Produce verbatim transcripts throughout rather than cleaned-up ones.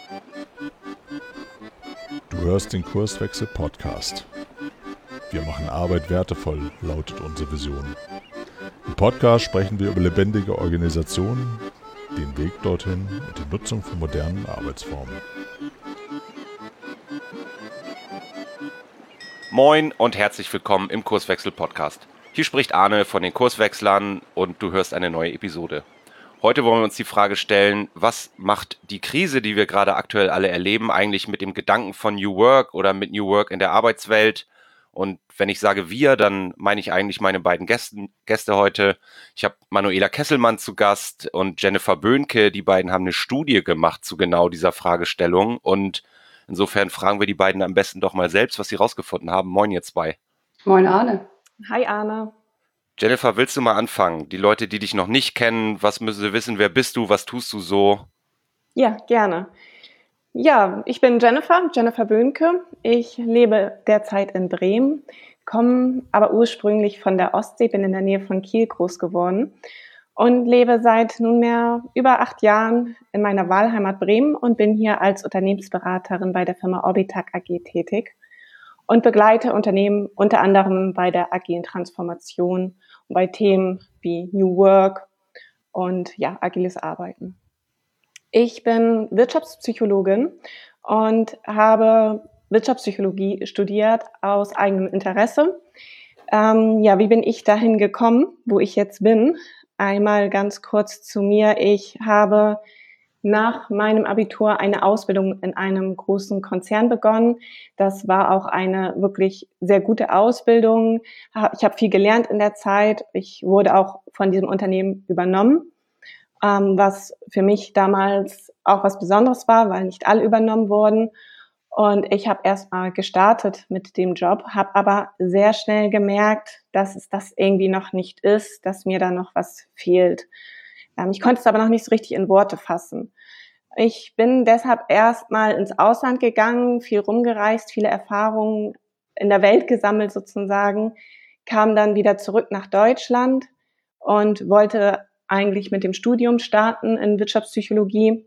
Du hörst den Kurswechsel Podcast. Wir machen Arbeit wertevoll, lautet unsere Vision. Im Podcast sprechen wir über lebendige Organisationen, den Weg dorthin und die Nutzung von modernen Arbeitsformen. Moin und herzlich willkommen im Kurswechsel Podcast. Hier spricht Arne von den Kurswechslern und du hörst eine neue Episode. Heute wollen wir uns die Frage stellen, was macht die Krise, die wir gerade aktuell alle erleben, eigentlich mit dem Gedanken von New Work oder mit New Work in der Arbeitswelt? Und wenn ich sage wir, dann meine ich eigentlich meine beiden Gästen, Gäste heute. Ich habe Manuela Kesselmann zu Gast und Jennifer Böhnke. Die beiden haben eine Studie gemacht zu genau dieser Fragestellung. Und insofern fragen wir die beiden am besten doch mal selbst, was sie rausgefunden haben. Moin ihr zwei. Moin Arne. Hi Arne. Jennifer, willst du mal anfangen? Die Leute, die dich noch nicht kennen, was müssen sie wissen? Wer bist du? Was tust du so? Ja, gerne. Ja, ich bin Jennifer, Jennifer Böhnke. Ich lebe derzeit in Bremen, komme aber ursprünglich von der Ostsee, bin in der Nähe von Kiel groß geworden und lebe seit nunmehr über acht Jahren in meiner Wahlheimat Bremen und bin hier als Unternehmensberaterin bei der Firma Orbitag A G tätig und begleite Unternehmen unter anderem bei der agilen Transformation und bei Themen wie New Work und ja, agiles Arbeiten. Ich bin Wirtschaftspsychologin und habe Wirtschaftspsychologie studiert aus eigenem Interesse. Ähm, ja, wie bin ich dahin gekommen, wo ich jetzt bin? Einmal ganz kurz zu mir. Ich habe nach meinem Abitur eine Ausbildung in einem großen Konzern begonnen. Das war auch eine wirklich sehr gute Ausbildung. Ich habe viel gelernt in der Zeit. Ich wurde auch von diesem Unternehmen übernommen, was für mich damals auch was Besonderes war, weil nicht alle übernommen wurden. Und ich habe erstmal gestartet mit dem Job, habe aber sehr schnell gemerkt, dass es das irgendwie noch nicht ist, dass mir da noch was fehlt. Ich konnte es aber noch nicht so richtig in Worte fassen. Ich bin deshalb erstmal ins Ausland gegangen, viel rumgereist, viele Erfahrungen in der Welt gesammelt sozusagen, kam dann wieder zurück nach Deutschland und wollte eigentlich mit dem Studium starten in Wirtschaftspsychologie,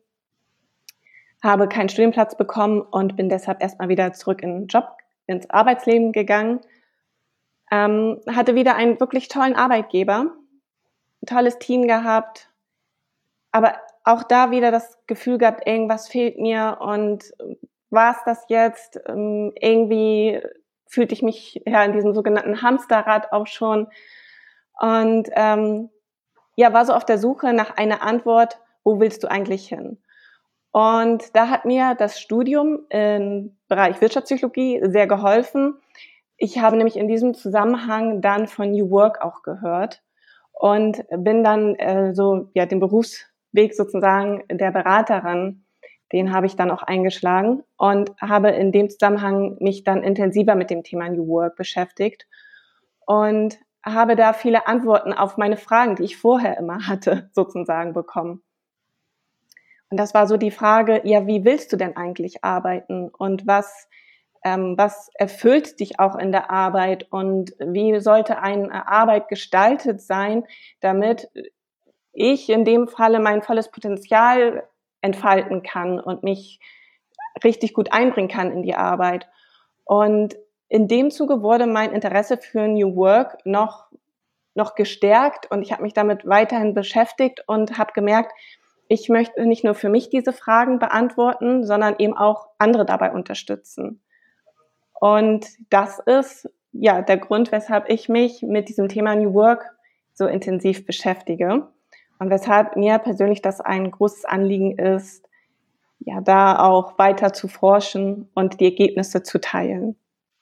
habe keinen Studienplatz bekommen und bin deshalb erstmal wieder zurück in den Job, ins Arbeitsleben gegangen. Ähm, hatte wieder einen wirklich tollen Arbeitgeber, ein tolles Team gehabt, aber auch da wieder das Gefühl gehabt, irgendwas fehlt mir und war es das jetzt? Ähm, irgendwie fühlte ich mich ja in diesem sogenannten Hamsterrad auch schon und ähm, ja, war so auf der Suche nach einer Antwort, wo willst du eigentlich hin? Und da hat mir das Studium im Bereich Wirtschaftspsychologie sehr geholfen. Ich habe nämlich in diesem Zusammenhang dann von New Work auch gehört und bin dann äh, so ja den Berufsweg sozusagen der Beraterin, den habe ich dann auch eingeschlagen und habe in dem Zusammenhang mich dann intensiver mit dem Thema New Work beschäftigt und habe da viele Antworten auf meine Fragen, die ich vorher immer hatte, sozusagen bekommen. Und das war so die Frage, ja, wie willst du denn eigentlich arbeiten und was, ähm, was erfüllt dich auch in der Arbeit und wie sollte eine Arbeit gestaltet sein, damit ich in dem Falle mein volles Potenzial entfalten kann und mich richtig gut einbringen kann in die Arbeit. Und in dem Zuge wurde mein Interesse für New Work noch, noch gestärkt und ich habe mich damit weiterhin beschäftigt und habe gemerkt, ich möchte nicht nur für mich diese Fragen beantworten, sondern eben auch andere dabei unterstützen. Und das ist ja der Grund, weshalb ich mich mit diesem Thema New Work so intensiv beschäftige und weshalb mir persönlich das ein großes Anliegen ist, ja, da auch weiter zu forschen und die Ergebnisse zu teilen.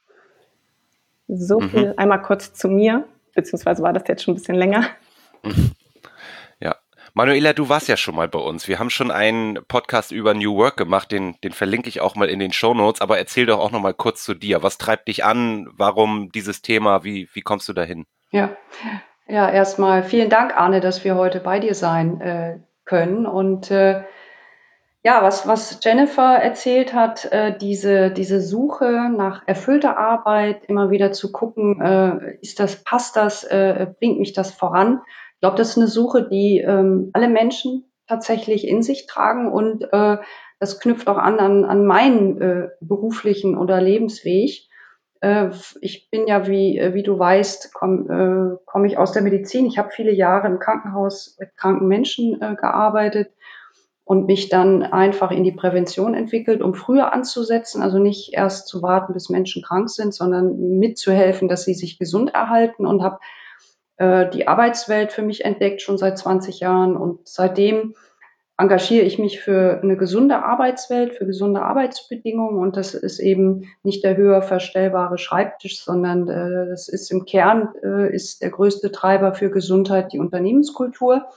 So Mhm. viel einmal kurz zu mir, beziehungsweise war das jetzt schon ein bisschen länger. Ja. Manuela, du warst ja schon mal bei uns. Wir haben schon einen Podcast über New Work gemacht, den, den verlinke ich auch mal in den Shownotes, aber erzähl doch auch noch mal kurz zu dir. Was treibt dich an? Warum dieses Thema? Wie, wie kommst du dahin? Ja, ja, erstmal vielen Dank, Arne, dass wir heute bei dir sein äh, können. Und äh, ja, was, was Jennifer erzählt hat, äh, diese, diese Suche nach erfüllter Arbeit, immer wieder zu gucken, äh, ist das, passt das, äh, bringt mich das voran? Ich glaube, das ist eine Suche, die ähm, alle Menschen tatsächlich in sich tragen und äh, das knüpft auch an an, an meinen äh, beruflichen oder Lebensweg. Äh, ich bin ja, wie, wie du weißt, komme äh, komm ich aus der Medizin. Ich habe viele Jahre im Krankenhaus mit kranken Menschen äh, gearbeitet und mich dann einfach in die Prävention entwickelt, um früher anzusetzen, also nicht erst zu warten, bis Menschen krank sind, sondern mitzuhelfen, dass sie sich gesund erhalten, und habe äh, die Arbeitswelt für mich entdeckt, schon seit zwanzig Jahren, und seitdem engagiere ich mich für eine gesunde Arbeitswelt, für gesunde Arbeitsbedingungen, und das ist eben nicht der höher verstellbare Schreibtisch, sondern äh, das ist im Kern äh, ist der größte Treiber für Gesundheit die Unternehmenskultur.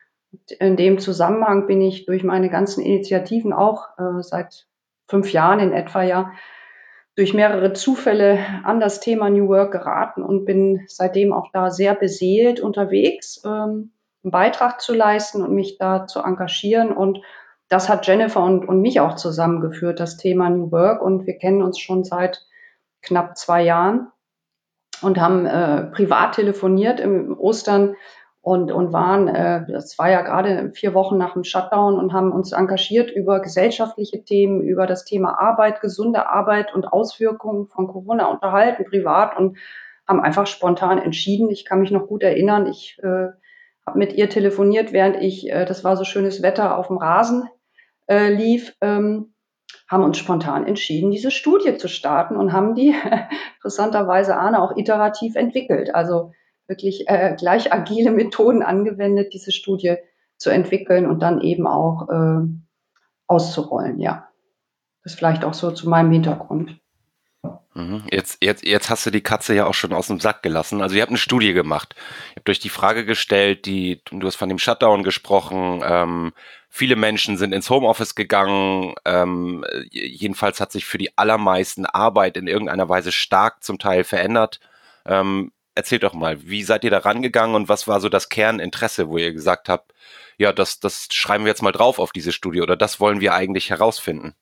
In dem Zusammenhang bin ich durch meine ganzen Initiativen auch äh, seit fünf Jahren in etwa ja durch mehrere Zufälle an das Thema New Work geraten und bin seitdem auch da sehr beseelt unterwegs, ähm, einen Beitrag zu leisten und mich da zu engagieren. Und das hat Jennifer und, und mich auch zusammengeführt, das Thema New Work. Und wir kennen uns schon seit knapp zwei Jahren und haben äh, privat telefoniert im Ostern und, und waren, äh, das war ja gerade vier Wochen nach dem Shutdown, und haben uns engagiert über gesellschaftliche Themen, über das Thema Arbeit, gesunde Arbeit und Auswirkungen von Corona unterhalten, privat, und haben einfach spontan entschieden. Ich kann mich noch gut erinnern, ich äh, habe mit ihr telefoniert, während ich, äh, das war so schönes Wetter, auf dem Rasen äh, lief, ähm, haben uns spontan entschieden, diese Studie zu starten, und haben die interessanterweise, Arne, auch iterativ entwickelt. Also wirklich äh, gleich agile Methoden angewendet, diese Studie zu entwickeln und dann eben auch äh, auszurollen. Ja, das vielleicht auch so zu meinem Hintergrund. Mhm. Jetzt, jetzt, jetzt hast du die Katze ja auch schon aus dem Sack gelassen. Also ihr habt eine Studie gemacht. Ihr habt euch die Frage gestellt, die, du hast von dem Shutdown gesprochen, ähm, viele Menschen sind ins Homeoffice gegangen, ähm, jedenfalls hat sich für die allermeisten Arbeit in irgendeiner Weise stark zum Teil verändert. Ähm, erzählt doch mal, wie seid ihr da rangegangen und was war so das Kerninteresse, wo ihr gesagt habt, ja, das, das schreiben wir jetzt mal drauf auf diese Studie oder das wollen wir eigentlich herausfinden?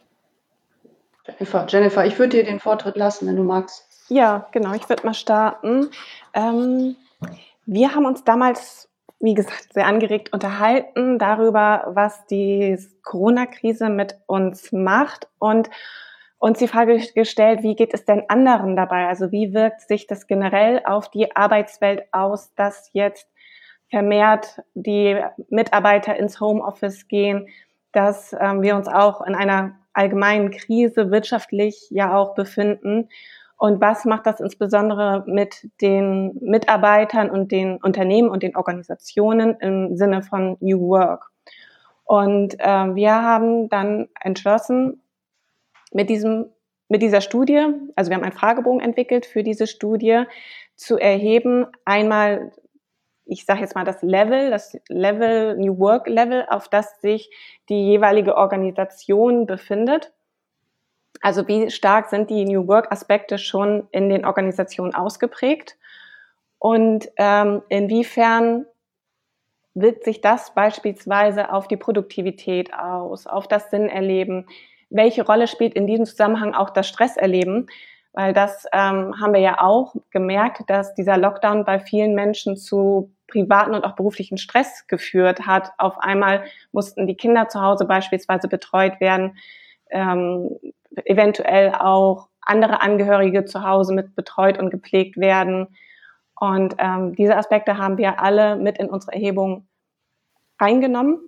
Jennifer, Jennifer, ich würde dir den Vortritt lassen, wenn du magst. Ja, genau, ich würde mal starten. Ähm, wir haben uns damals, wie gesagt, sehr angeregt unterhalten darüber, was die Corona-Krise mit uns macht und uns die Frage gestellt, wie geht es denn anderen dabei? Also wie wirkt sich das generell auf die Arbeitswelt aus, dass jetzt vermehrt die Mitarbeiter ins Homeoffice gehen, dass ähm, wir uns auch in einer allgemeinen Krise wirtschaftlich ja auch befinden. Und was macht das insbesondere mit den Mitarbeitern und den Unternehmen und den Organisationen im Sinne von New Work? Und äh, wir haben dann entschlossen, mit diesem, mit dieser Studie, also wir haben einen Fragebogen entwickelt für diese Studie, zu erheben, einmal, ich sage jetzt mal das Level, das Level, New Work Level, auf das sich die jeweilige Organisation befindet. Also wie stark sind die New Work Aspekte schon in den Organisationen ausgeprägt und ähm, inwiefern wirkt sich das beispielsweise auf die Produktivität aus, auf das Sinnerleben? Welche Rolle spielt in diesem Zusammenhang auch das Stresserleben? Weil das ähm, haben wir ja auch gemerkt, dass dieser Lockdown bei vielen Menschen zu privaten und auch beruflichen Stress geführt hat. Auf einmal mussten die Kinder zu Hause beispielsweise betreut werden, ähm, eventuell auch andere Angehörige zu Hause mit betreut und gepflegt werden. Und ähm, diese Aspekte haben wir alle mit in unsere Erhebung eingenommen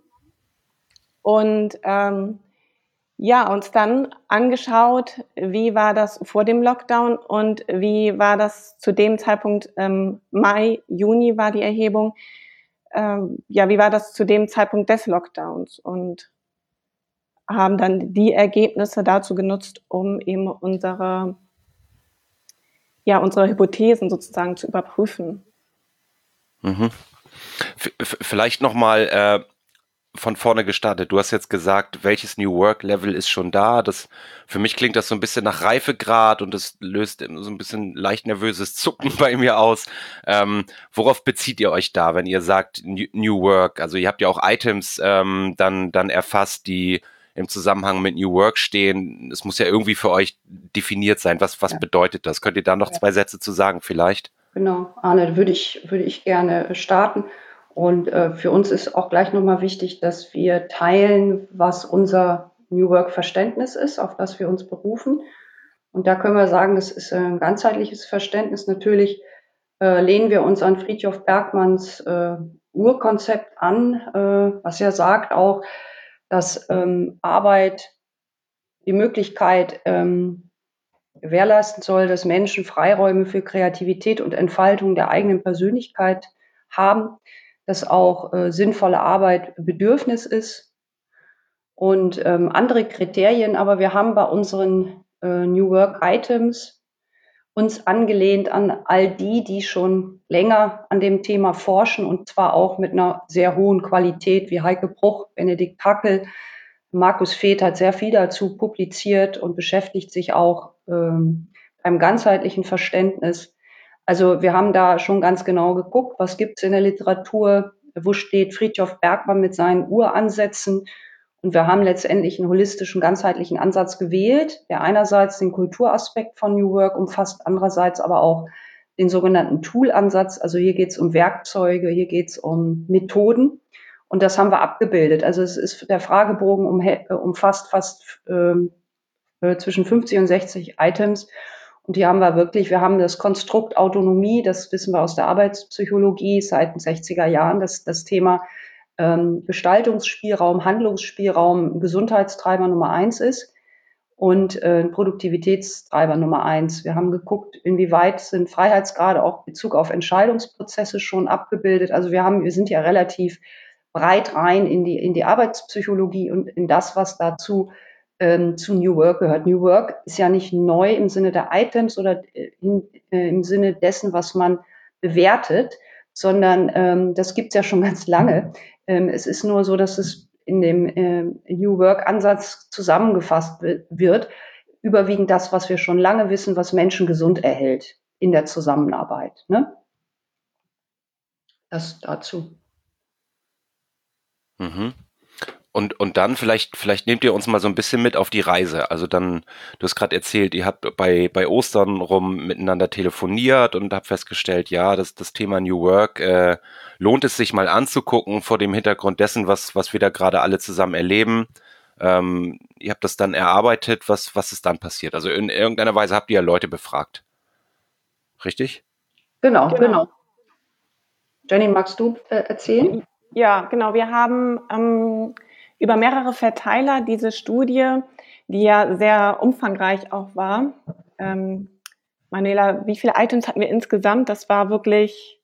und ähm, ja, uns dann angeschaut, wie war das vor dem Lockdown und wie war das zu dem Zeitpunkt, ähm, Mai, Juni war die Erhebung, ähm, ja, wie war das zu dem Zeitpunkt des Lockdowns und haben dann die Ergebnisse dazu genutzt, um eben unsere, ja, unsere Hypothesen sozusagen zu überprüfen. Mhm. V- vielleicht nochmal äh, von vorne gestartet. Du hast jetzt gesagt, welches New Work Level ist schon da. Das, für mich klingt das so ein bisschen nach Reifegrad und das löst so ein bisschen leicht nervöses Zucken bei mir aus. Ähm, worauf bezieht ihr euch da, wenn ihr sagt New, New Work? Also ihr habt ja auch Items ähm, dann, dann erfasst, die im Zusammenhang mit New Work stehen. Es muss ja irgendwie für euch definiert sein. Was, was ja. bedeutet das? Könnt ihr da noch ja. zwei Sätze zu sagen vielleicht? Genau, Arne, würde ich, würde ich gerne starten. Und äh, für uns ist auch gleich nochmal wichtig, dass wir teilen, was unser New Work-Verständnis ist, auf das wir uns berufen. Und da können wir sagen, das ist ein ganzheitliches Verständnis. Natürlich äh, lehnen wir uns an Fridtjof Bergmanns äh, Urkonzept an, äh, was ja sagt auch, dass ähm, Arbeit die Möglichkeit ähm, gewährleisten soll, dass Menschen Freiräume für Kreativität und Entfaltung der eigenen Persönlichkeit haben, dass auch äh, sinnvolle Arbeit Bedürfnis ist und ähm, andere Kriterien. Aber wir haben bei unseren äh, New Work Items uns angelehnt an all die, die schon länger an dem Thema forschen und zwar auch mit einer sehr hohen Qualität, wie Heike Bruch, Benedikt Hackel, Markus Feth hat sehr viel dazu publiziert und beschäftigt sich auch ähm, beim ganzheitlichen Verständnis. Also wir haben da schon ganz genau geguckt, was gibt es in der Literatur, wo steht Fridtjof Bergmann mit seinen Uransätzen. Und wir haben letztendlich einen holistischen, ganzheitlichen Ansatz gewählt, der einerseits den Kulturaspekt von New Work umfasst, andererseits aber auch den sogenannten Tool-Ansatz. Also hier geht es um Werkzeuge, hier geht es um Methoden. Und das haben wir abgebildet. Also es ist der Fragebogen um, umfasst fast ähm, zwischen fünfzig und sechzig Items. Und hier haben wir wirklich, wir haben das Konstrukt Autonomie, das wissen wir aus der Arbeitspsychologie seit den sechziger Jahren, dass das Thema ähm, Gestaltungsspielraum, Handlungsspielraum Gesundheitstreiber Nummer eins ist und äh, Produktivitätstreiber Nummer eins. Wir haben geguckt, inwieweit sind Freiheitsgrade auch in Bezug auf Entscheidungsprozesse schon abgebildet. Also wir haben, wir sind ja relativ breit rein in die, in die Arbeitspsychologie und in das, was dazu ähm, zu New Work gehört. New Work ist ja nicht neu im Sinne der Items oder in, äh, im Sinne dessen, was man bewertet, sondern ähm, das gibt es ja schon ganz lange. Ähm, es ist nur so, dass es in dem äh, New Work-Ansatz zusammengefasst wird, überwiegend das, was wir schon lange wissen, was Menschen gesund erhält in der Zusammenarbeit. Ne? Das dazu. Mhm. Und, und dann vielleicht, vielleicht nehmt ihr uns mal so ein bisschen mit auf die Reise. Also dann, du hast gerade erzählt, ihr habt bei, bei Ostern rum miteinander telefoniert und habt festgestellt, ja, das, das Thema New Work äh, lohnt es sich mal anzugucken vor dem Hintergrund dessen, was, was wir da gerade alle zusammen erleben. Ähm, ihr habt das dann erarbeitet, was, was ist dann passiert? Also in irgendeiner Weise habt ihr ja Leute befragt. Richtig? Genau, genau. genau. Jenny, magst du äh, erzählen? Ja, genau. Wir haben ähm, über mehrere Verteiler diese Studie, die ja sehr umfangreich auch war. Ähm, Manuela, wie viele Items hatten wir insgesamt? Das war wirklich...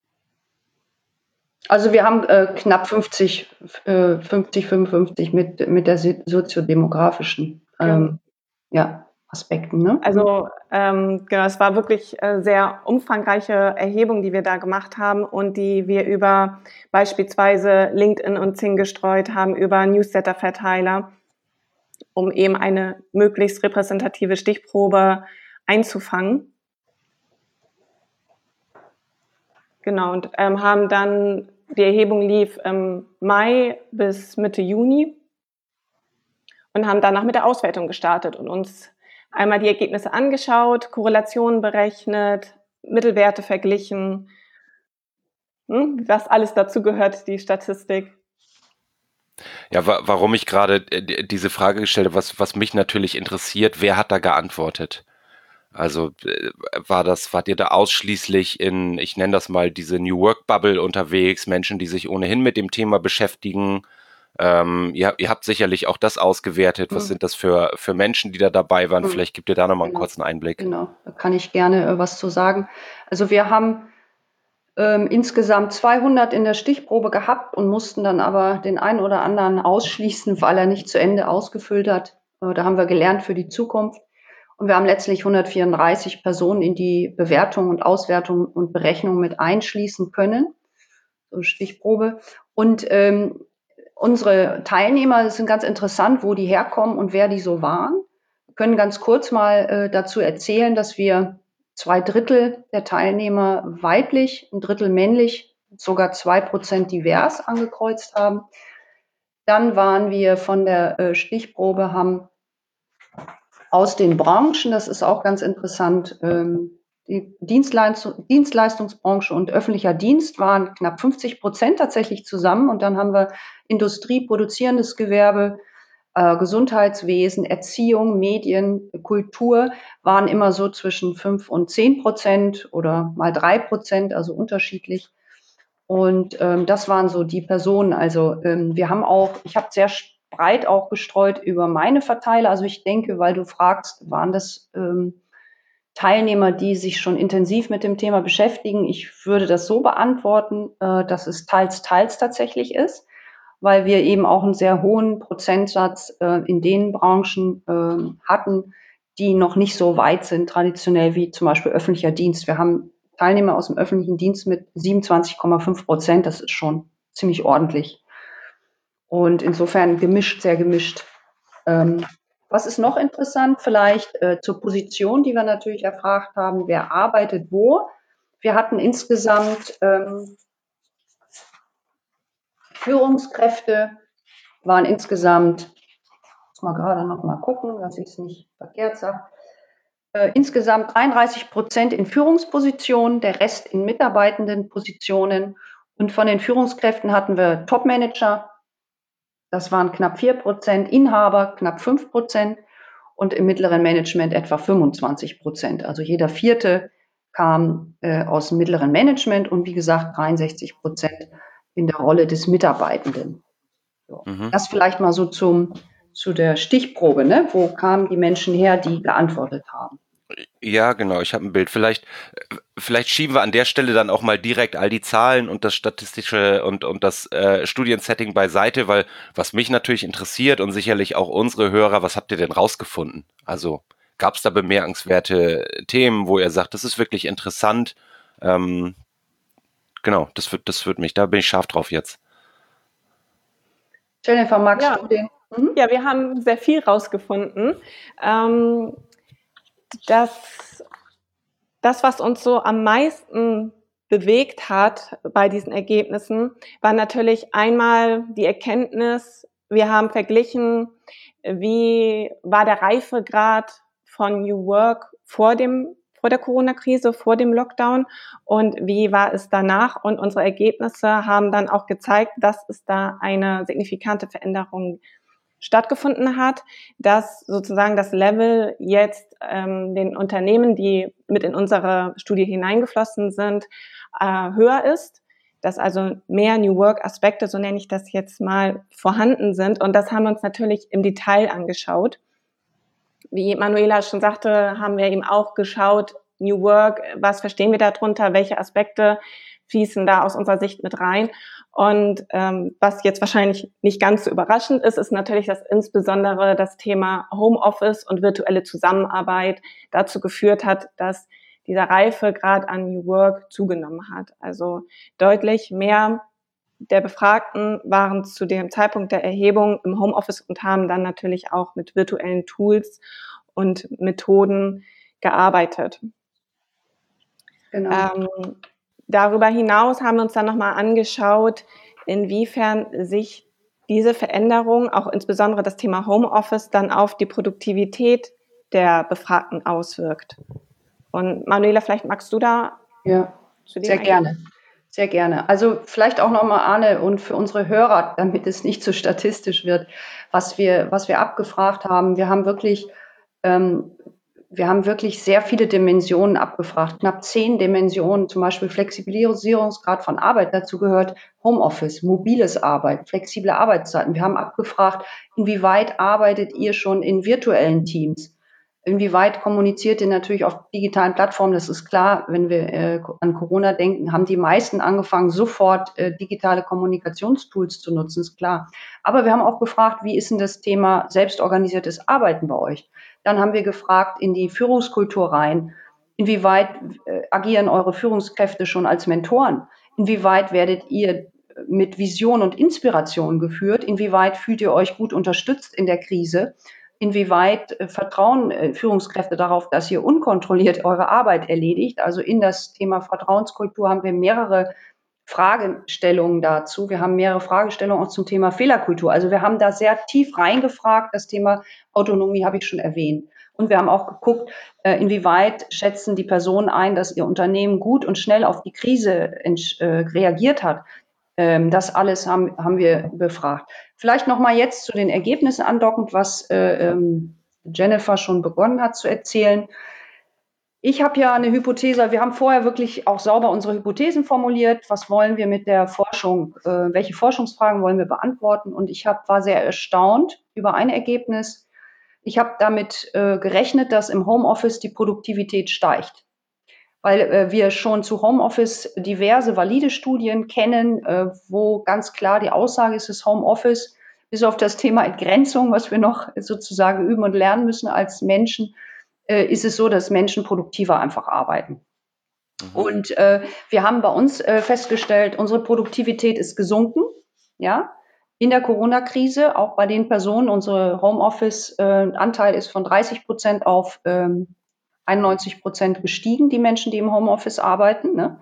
Also wir haben äh, knapp fünfzig, äh, fünfzig, fünfundfünfzig mit, mit der soziodemografischen ähm, ja, Aspekten. Ne? Also ähm, genau, es war wirklich äh, sehr umfangreiche Erhebung, die wir da gemacht haben und die wir über beispielsweise LinkedIn und Xing gestreut haben, über Newsletter-Verteiler, um eben eine möglichst repräsentative Stichprobe einzufangen. Genau, und ähm, haben dann, die Erhebung lief im Mai bis Mitte Juni und haben danach mit der Auswertung gestartet und uns einmal die Ergebnisse angeschaut, Korrelationen berechnet, Mittelwerte verglichen, hm, was alles dazu gehört, die Statistik. Ja, wa warum ich gerade äh, diese Frage gestellt habe, was, was mich natürlich interessiert, wer hat da geantwortet? Also äh, war das, wart ihr da ausschließlich in, ich nenne das mal, diese New Work Bubble unterwegs, Menschen, die sich ohnehin mit dem Thema beschäftigen? Ähm, ihr, ihr habt sicherlich auch das ausgewertet. Was mhm. sind das für, für Menschen, die da dabei waren? Mhm. Vielleicht gibt ihr da nochmal einen genau. kurzen Einblick. Genau, da kann ich gerne äh, was zu sagen. Also wir haben ähm, insgesamt zweihundert in der Stichprobe gehabt und mussten dann aber den einen oder anderen ausschließen, weil er nicht zu Ende ausgefüllt hat. Äh, da haben wir gelernt für die Zukunft. Und wir haben letztlich hundertvierunddreißig Personen in die Bewertung und Auswertung und Berechnung mit einschließen können. So Stichprobe. Und ähm, unsere Teilnehmer, das sind ganz interessant, wo die herkommen und wer die so waren. Wir können ganz kurz mal äh, dazu erzählen, dass wir zwei Drittel der Teilnehmer weiblich, ein Drittel männlich, sogar zwei Prozent divers angekreuzt haben. Dann waren wir von der äh, Stichprobe, haben aus den Branchen, das ist auch ganz interessant, ähm, Die Dienstleistung, Dienstleistungsbranche und öffentlicher Dienst waren knapp fünfzig Prozent tatsächlich zusammen. Und dann haben wir Industrie, produzierendes Gewerbe, äh, Gesundheitswesen, Erziehung, Medien, Kultur waren immer so zwischen fünf und zehn Prozent oder mal drei Prozent, also unterschiedlich. Und ähm, das waren so die Personen. Also ähm, wir haben auch, ich habe sehr breit auch gestreut über meine Verteiler. Also ich denke, weil du fragst, waren das ähm, Teilnehmer, die sich schon intensiv mit dem Thema beschäftigen. Ich würde das so beantworten, äh, dass es teils, teils tatsächlich ist, weil wir eben auch einen sehr hohen Prozentsatz äh, in den Branchen äh, hatten, die noch nicht so weit sind, traditionell wie zum Beispiel öffentlicher Dienst. Wir haben Teilnehmer aus dem öffentlichen Dienst mit siebenundzwanzig Komma fünf Prozent. Das ist schon ziemlich ordentlich. Und insofern gemischt, sehr gemischt. Ähm, was ist noch interessant? Vielleicht äh, zur Position, die wir natürlich erfragt haben. Wer arbeitet wo? Wir hatten insgesamt ähm, Führungskräfte, waren insgesamt, muss mal gerade noch mal gucken, dass ich es nicht verkehrt sage, äh, insgesamt dreiunddreißig Prozent in Führungspositionen, der Rest in mitarbeitenden Positionen. Und von den Führungskräften hatten wir Topmanager, das waren knapp vier Prozent, Inhaber knapp fünf Prozent und im mittleren Management etwa fünfundzwanzig Prozent. Also jeder Vierte kam äh, aus dem mittleren Management und wie gesagt dreiundsechzig Prozent in der Rolle des Mitarbeitenden. So. Mhm. Das vielleicht mal so zum, zu der Stichprobe, ne? Wo kamen die Menschen her, die geantwortet haben? Ja, genau, ich habe ein Bild. Vielleicht, vielleicht schieben wir an der Stelle dann auch mal direkt all die Zahlen und das statistische und, und das äh, Studiensetting beiseite, weil was mich natürlich interessiert und sicherlich auch unsere Hörer, was habt ihr denn rausgefunden? Also gab es da bemerkenswerte Themen, wo ihr sagt, das ist wirklich interessant? Ähm, genau, das wird, das wird mich, da bin ich scharf drauf jetzt. Jennifer, magst ja. du den? Mhm. Ja, wir haben sehr viel rausgefunden. Ähm, Das, das, was uns so am meisten bewegt hat bei diesen Ergebnissen, war natürlich einmal die Erkenntnis, wir haben verglichen, wie war der Reifegrad von New Work vor dem, vor der Corona-Krise, vor dem Lockdown und wie war es danach. Und unsere Ergebnisse haben dann auch gezeigt, dass es da eine signifikante Veränderung gibt. stattgefunden hat, dass sozusagen das Level jetzt ähm, den Unternehmen, die mit in unsere Studie hineingeflossen sind, äh, höher ist, dass also mehr New Work-Aspekte, so nenne ich das jetzt mal, vorhanden sind. Und das haben wir uns natürlich im Detail angeschaut. Wie Manuela schon sagte, haben wir eben auch geschaut, New Work, was verstehen wir darunter, welche Aspekte fließen da aus unserer Sicht mit rein. Und ähm, was jetzt wahrscheinlich nicht ganz so überraschend ist, ist natürlich, dass insbesondere das Thema Homeoffice und virtuelle Zusammenarbeit dazu geführt hat, dass dieser Reifegrad an New Work zugenommen hat. Also deutlich mehr der Befragten waren zu dem Zeitpunkt der Erhebung im Homeoffice und haben dann natürlich auch mit virtuellen Tools und Methoden gearbeitet. Genau. Ähm, Darüber hinaus haben wir uns dann nochmal angeschaut, inwiefern sich diese Veränderung, auch insbesondere das Thema Homeoffice, dann auf die Produktivität der Befragten auswirkt. Und Manuela, vielleicht magst du da? Ja, sehr gerne. Sehr gerne. Also vielleicht auch nochmal, Arne, und für unsere Hörer, damit es nicht so statistisch wird, was wir, was wir abgefragt haben. Wir haben wirklich ähm, Wir haben wirklich sehr viele Dimensionen abgefragt, knapp zehn Dimensionen, zum Beispiel Flexibilisierungsgrad von Arbeit. Dazu gehört Homeoffice, mobiles Arbeiten, flexible Arbeitszeiten. Wir haben abgefragt, inwieweit arbeitet ihr schon in virtuellen Teams? Inwieweit kommuniziert ihr natürlich auf digitalen Plattformen? Das ist klar, wenn wir äh, an Corona denken, haben die meisten angefangen, sofort äh, digitale Kommunikationstools zu nutzen, ist klar. Aber wir haben auch gefragt, wie ist denn das Thema selbstorganisiertes Arbeiten bei euch? Dann haben wir gefragt in die Führungskultur rein, inwieweit äh, agieren eure Führungskräfte schon als Mentoren? Inwieweit werdet ihr mit Vision und Inspiration geführt? Inwieweit fühlt ihr euch gut unterstützt in der Krise? Inwieweit äh, vertrauen äh, Führungskräfte darauf, dass ihr unkontrolliert eure Arbeit erledigt? Also in das Thema Vertrauenskultur haben wir mehrere Fragestellungen dazu. Wir haben mehrere Fragestellungen auch zum Thema Fehlerkultur. Also wir haben da sehr tief reingefragt. Das Thema Autonomie habe ich schon erwähnt. Und wir haben auch geguckt, äh, inwieweit schätzen die Personen ein, dass ihr Unternehmen gut und schnell auf die Krise äh, reagiert hat. Ähm, das alles haben, haben wir befragt. Vielleicht nochmal jetzt zu den Ergebnissen andockend, was äh, ähm, Jennifer schon begonnen hat zu erzählen. Ich habe ja eine Hypothese, wir haben vorher wirklich auch sauber unsere Hypothesen formuliert. Was wollen wir mit der Forschung, äh, welche Forschungsfragen wollen wir beantworten? Und ich hab, war sehr erstaunt über ein Ergebnis. Ich habe damit äh, gerechnet, dass im Homeoffice die Produktivität steigt, weil äh, wir schon zu Homeoffice diverse valide Studien kennen, äh, wo ganz klar die Aussage ist, das Homeoffice, bis auf das Thema Entgrenzung, was wir noch sozusagen üben und lernen müssen als Menschen, äh, ist es so, dass Menschen produktiver einfach arbeiten. Mhm. Und äh, wir haben bei uns äh, festgestellt, unsere Produktivität ist gesunken, ja, in der Corona-Krise, auch bei den Personen. Unsere Homeoffice-Anteil äh, ist von dreißig Prozent auf ähm, einundneunzig Prozent gestiegen, die Menschen, die im Homeoffice arbeiten, ne?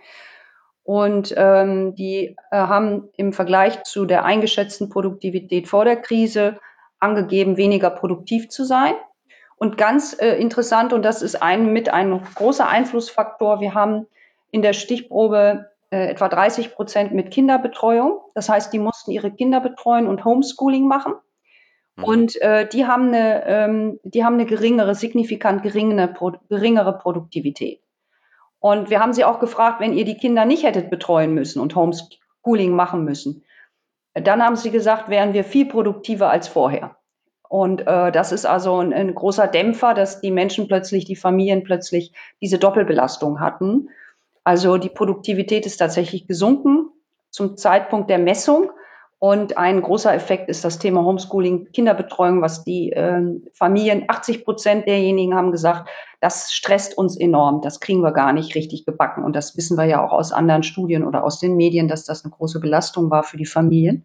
Und ähm, die äh, haben im Vergleich zu der eingeschätzten Produktivität vor der Krise angegeben, weniger produktiv zu sein. Und ganz äh, interessant, und das ist ein, mit ein großer Einflussfaktor, wir haben in der Stichprobe äh, etwa dreißig Prozent mit Kinderbetreuung. Das heißt, die mussten ihre Kinder betreuen und Homeschooling machen. Mhm. Und äh, die haben eine, ähm, die haben eine geringere, signifikant geringere, pro, geringere Produktivität. Und wir haben sie auch gefragt, wenn ihr die Kinder nicht hättet betreuen müssen und Homeschooling machen müssen, dann haben sie gesagt, wären wir viel produktiver als vorher. Und äh, das ist also ein, ein großer Dämpfer, dass die Menschen plötzlich, die Familien plötzlich diese Doppelbelastung hatten. Also die Produktivität ist tatsächlich gesunken zum Zeitpunkt der Messung. Und ein großer Effekt ist das Thema Homeschooling, Kinderbetreuung, was die äh, Familien, achtzig Prozent derjenigen haben gesagt, das stresst uns enorm, das kriegen wir gar nicht richtig gebacken. Und das wissen wir ja auch aus anderen Studien oder aus den Medien, dass das eine große Belastung war für die Familien.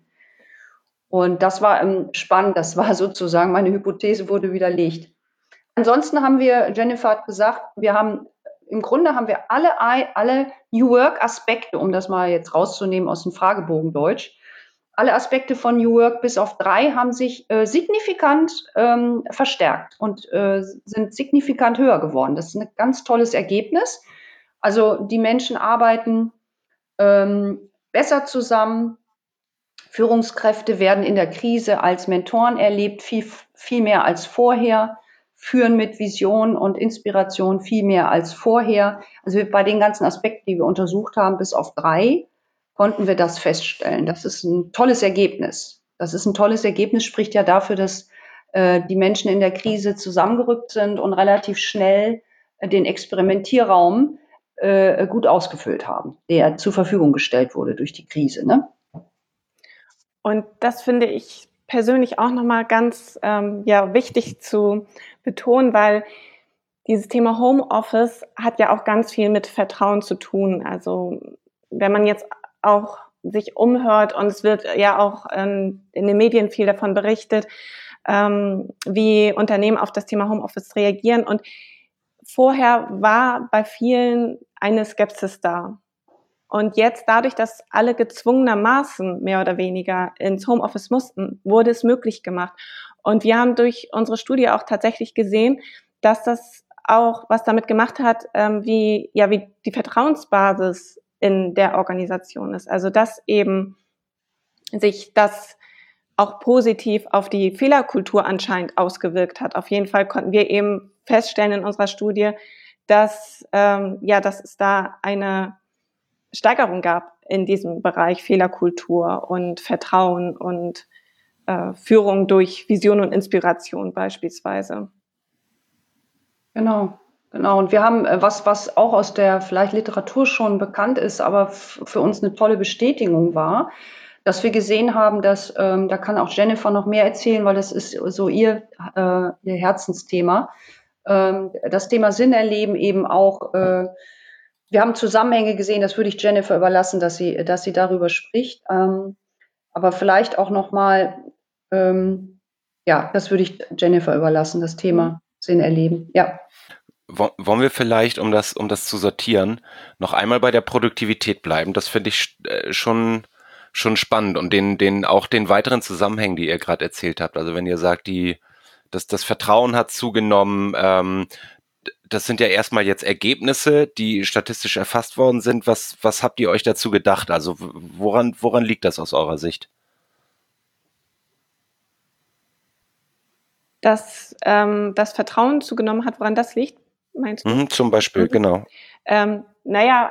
Und das war ähm, spannend, das war sozusagen, meine Hypothese wurde widerlegt. Ansonsten haben wir, Jennifer hat gesagt, wir haben, im Grunde haben wir alle, alle New Work Aspekte, um das mal jetzt rauszunehmen aus dem Fragebogen Deutsch, alle Aspekte von New Work bis auf drei haben sich äh, signifikant ähm, verstärkt und äh, sind signifikant höher geworden. Das ist ein ganz tolles Ergebnis. Also die Menschen arbeiten ähm, besser zusammen. Führungskräfte werden in der Krise als Mentoren erlebt, viel, viel mehr als vorher, führen mit Vision und Inspiration viel mehr als vorher. Also bei den ganzen Aspekten, die wir untersucht haben, bis auf drei, konnten wir das feststellen. Das ist ein tolles Ergebnis. Das ist ein tolles Ergebnis, spricht ja dafür, dass äh, die Menschen in der Krise zusammengerückt sind und relativ schnell äh, den Experimentierraum äh, gut ausgefüllt haben, der zur Verfügung gestellt wurde durch die Krise, ne? Und das finde ich persönlich auch nochmal ganz ähm, ja, wichtig zu betonen, weil dieses Thema Homeoffice hat ja auch ganz viel mit Vertrauen zu tun. Also wenn man jetzt auch sich umhört und es wird ja auch ähm, in den Medien viel davon berichtet, ähm, wie Unternehmen auf das Thema Homeoffice reagieren. Und vorher war bei vielen eine Skepsis da. Und jetzt, dadurch, dass alle gezwungenermaßen mehr oder weniger ins Homeoffice mussten, wurde es möglich gemacht. Und wir haben durch unsere Studie auch tatsächlich gesehen, dass das auch was damit gemacht hat, ähm, wie, ja, wie die Vertrauensbasis in der Organisation ist. Also, dass eben sich das auch positiv auf die Fehlerkultur anscheinend ausgewirkt hat. Auf jeden Fall konnten wir eben feststellen in unserer Studie, dass, ähm, ja, dass es da eine Steigerung gab in diesem Bereich Fehlerkultur und Vertrauen und äh, Führung durch Vision und Inspiration beispielsweise. Genau, genau. Und wir haben was, was auch aus der vielleicht Literatur schon bekannt ist, aber f- für uns eine tolle Bestätigung war, dass wir gesehen haben, dass, ähm, da kann auch Jennifer noch mehr erzählen, weil das ist so ihr, äh, ihr Herzensthema, ähm, das Thema Sinn erleben eben auch, äh, wir haben Zusammenhänge gesehen, das würde ich Jennifer überlassen, dass sie, dass sie darüber spricht. Ähm, aber vielleicht auch nochmal, ähm, ja, das würde ich Jennifer überlassen, das Thema Sinn erleben. Ja. Wollen wir vielleicht, um das, um das zu sortieren, noch einmal bei der Produktivität bleiben? Das finde ich äh, schon, schon spannend und den, den, auch den weiteren Zusammenhängen, die ihr gerade erzählt habt. Also wenn ihr sagt, die, das, das Vertrauen hat zugenommen. Ähm, das sind ja erstmal jetzt Ergebnisse, die statistisch erfasst worden sind. Was, was habt ihr euch dazu gedacht? Also woran, woran liegt das aus eurer Sicht? Dass ähm, das Vertrauen zugenommen hat, woran das liegt, meinst du? Mhm, zum Beispiel, mhm. Genau. Ähm, naja,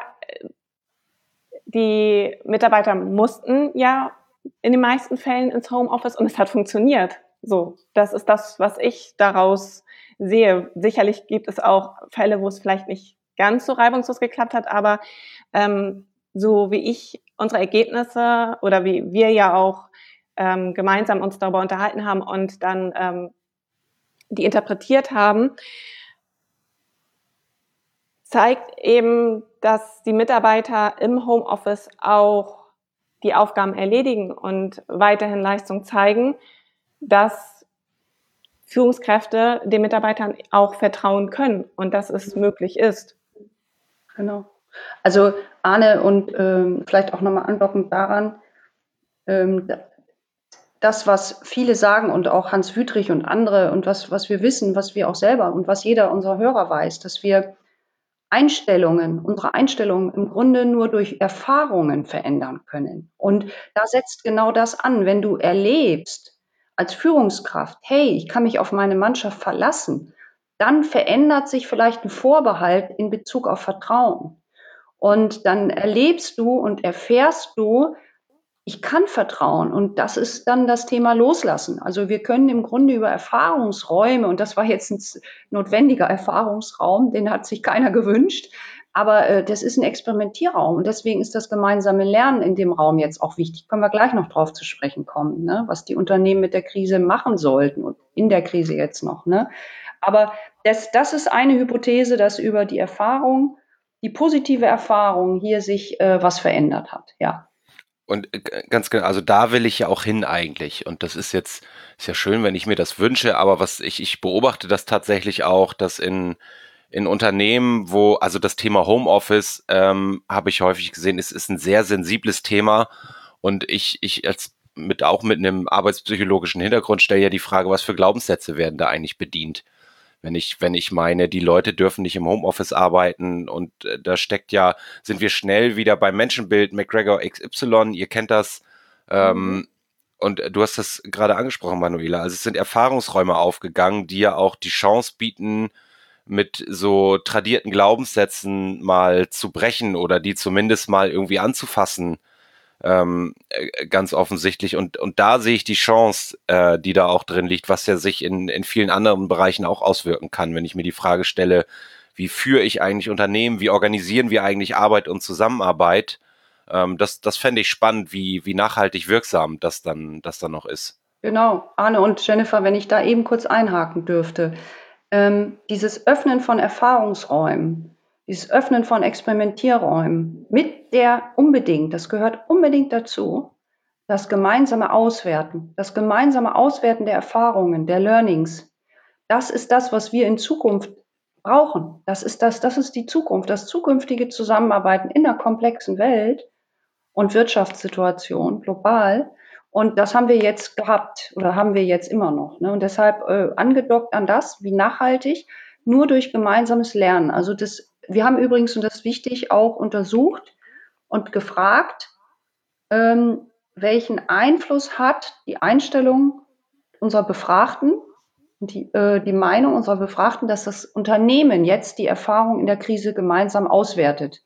die Mitarbeiter mussten ja in den meisten Fällen ins Homeoffice und es hat funktioniert. So, das ist das, was ich daraus sehe. Sicherlich gibt es auch Fälle, wo es vielleicht nicht ganz so reibungslos geklappt hat, aber ähm, so wie ich unsere Ergebnisse oder wie wir ja auch ähm, gemeinsam uns darüber unterhalten haben und dann ähm, die interpretiert haben, zeigt eben, dass die Mitarbeiter im Homeoffice auch die Aufgaben erledigen und weiterhin Leistung zeigen, dass Führungskräfte den Mitarbeitern auch vertrauen können und dass es möglich ist. Genau. Also Arne, und ähm, vielleicht auch nochmal andockend daran, ähm, das, was viele sagen und auch Hans Wüthrich und andere und was, was wir wissen, was wir auch selber und was jeder unserer Hörer weiß, dass wir Einstellungen, unsere Einstellungen im Grunde nur durch Erfahrungen verändern können. Und da setzt genau das an, wenn du erlebst als Führungskraft, hey, ich kann mich auf meine Mannschaft verlassen, dann verändert sich vielleicht ein Vorbehalt in Bezug auf Vertrauen. Und dann erlebst du und erfährst du, ich kann vertrauen, und das ist dann das Thema Loslassen. Also wir können im Grunde über Erfahrungsräume, und das war jetzt ein notwendiger Erfahrungsraum, den hat sich keiner gewünscht, aber äh, das ist ein Experimentierraum und deswegen ist das gemeinsame Lernen in dem Raum jetzt auch wichtig. Können wir gleich noch drauf zu sprechen kommen, ne? Was die Unternehmen mit der Krise machen sollten und in der Krise jetzt noch. Ne? Aber das, das ist eine Hypothese, dass über die Erfahrung, die positive Erfahrung hier sich äh, was verändert hat, ja. Und ganz genau, also da will ich ja auch hin eigentlich. Und das ist jetzt, ist ja schön, wenn ich mir das wünsche, aber was ich, ich beobachte das tatsächlich auch, dass in, in Unternehmen, wo, also das Thema Homeoffice, ähm, habe ich häufig gesehen, ist, ist ein sehr sensibles Thema. Und ich, ich als mit, auch mit einem arbeitspsychologischen Hintergrund stelle ja die Frage, was für Glaubenssätze werden da eigentlich bedient? Wenn ich, wenn ich meine, die Leute dürfen nicht im Homeoffice arbeiten und äh, da steckt ja, sind wir schnell wieder beim Menschenbild McGregor X Y, ihr kennt das. Ähm, mhm. Und du hast das gerade angesprochen, Manuela. Also es sind Erfahrungsräume aufgegangen, die ja auch die Chance bieten, mit so tradierten Glaubenssätzen mal zu brechen oder die zumindest mal irgendwie anzufassen. Ähm, ganz offensichtlich. Und, und da sehe ich die Chance, äh, die da auch drin liegt, was ja sich in, in vielen anderen Bereichen auch auswirken kann, wenn ich mir die Frage stelle, wie führe ich eigentlich Unternehmen, wie organisieren wir eigentlich Arbeit und Zusammenarbeit? Ähm, das das fände ich spannend, wie, wie nachhaltig wirksam das dann, das dann noch ist. Genau, Arne und Jennifer, wenn ich da eben kurz einhaken dürfte. Ähm, dieses Öffnen von Erfahrungsräumen, dieses Öffnen von Experimentierräumen mit der unbedingt, das gehört unbedingt dazu, das gemeinsame Auswerten, das gemeinsame Auswerten der Erfahrungen, der Learnings. Das ist das, was wir in Zukunft brauchen. Das ist das, das ist die Zukunft, das zukünftige Zusammenarbeiten in einer komplexen Welt und Wirtschaftssituation global. Und das haben wir jetzt gehabt oder haben wir jetzt immer noch. Ne? Und deshalb äh, angedockt an das, wie nachhaltig, nur durch gemeinsames Lernen. Also das, wir haben übrigens, und das ist wichtig, auch untersucht und gefragt, ähm, welchen Einfluss hat die Einstellung unserer Befragten, die, äh, die Meinung unserer Befragten, dass das Unternehmen jetzt die Erfahrung in der Krise gemeinsam auswertet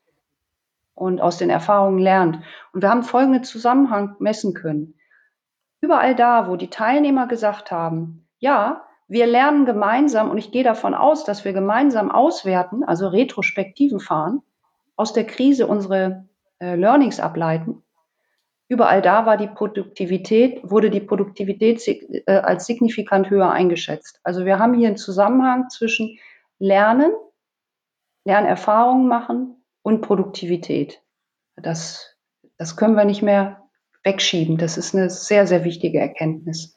und aus den Erfahrungen lernt. Und wir haben folgenden Zusammenhang messen können. Überall da, wo die Teilnehmer gesagt haben, ja, wir lernen gemeinsam, und ich gehe davon aus, dass wir gemeinsam auswerten, also Retrospektiven fahren, aus der Krise unsere äh, Learnings ableiten. Überall da war die Produktivität, wurde die Produktivität äh, als signifikant höher eingeschätzt. Also wir haben hier einen Zusammenhang zwischen Lernen, Lernerfahrungen machen und Produktivität. Das, das können wir nicht mehr wegschieben. Das ist eine sehr, sehr wichtige Erkenntnis.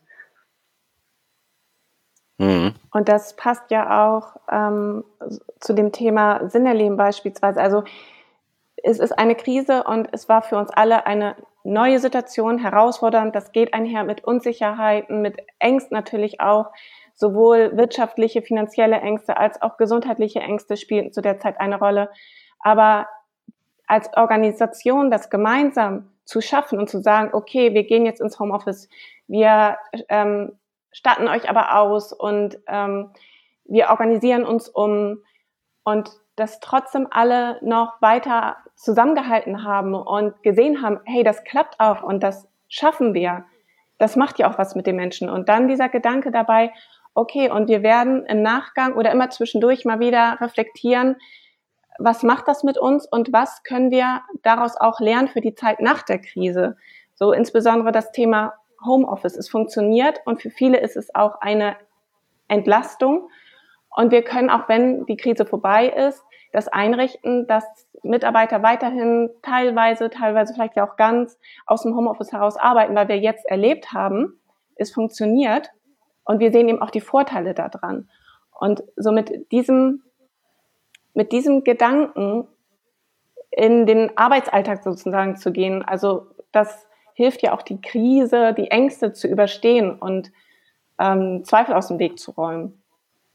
Mhm. Und das passt ja auch ähm, zu dem Thema Sinn erleben beispielsweise. Also es ist eine Krise und es war für uns alle eine neue Situation, herausfordernd. Das geht einher mit Unsicherheiten, mit Ängsten natürlich auch. sowohl wirtschaftliche, finanzielle Ängste als auch gesundheitliche Ängste spielten zu der Zeit eine Rolle. Aber als Organisation das gemeinsam zu schaffen und zu sagen, okay, wir gehen jetzt ins Homeoffice, wir ähm, statten euch aber aus und ähm, wir organisieren uns um und dass trotzdem alle noch weiter zusammengehalten haben und gesehen haben, hey, das klappt auch und das schaffen wir. Das macht ja auch was mit den Menschen. Und dann dieser Gedanke dabei, okay, und wir werden im Nachgang oder immer zwischendurch mal wieder reflektieren, was macht das mit uns und was können wir daraus auch lernen für die Zeit nach der Krise? So insbesondere das Thema Homeoffice. Es funktioniert und für viele ist es auch eine Entlastung. Und wir können auch, wenn die Krise vorbei ist, das einrichten, dass Mitarbeiter weiterhin teilweise, teilweise vielleicht ja auch ganz aus dem Homeoffice heraus arbeiten, weil wir jetzt erlebt haben, es funktioniert und wir sehen eben auch die Vorteile daran. Und so mit diesem mit diesem Gedanken in den Arbeitsalltag sozusagen zu gehen. Also das hilft ja auch, die Krise, die Ängste zu überstehen und ähm, Zweifel aus dem Weg zu räumen.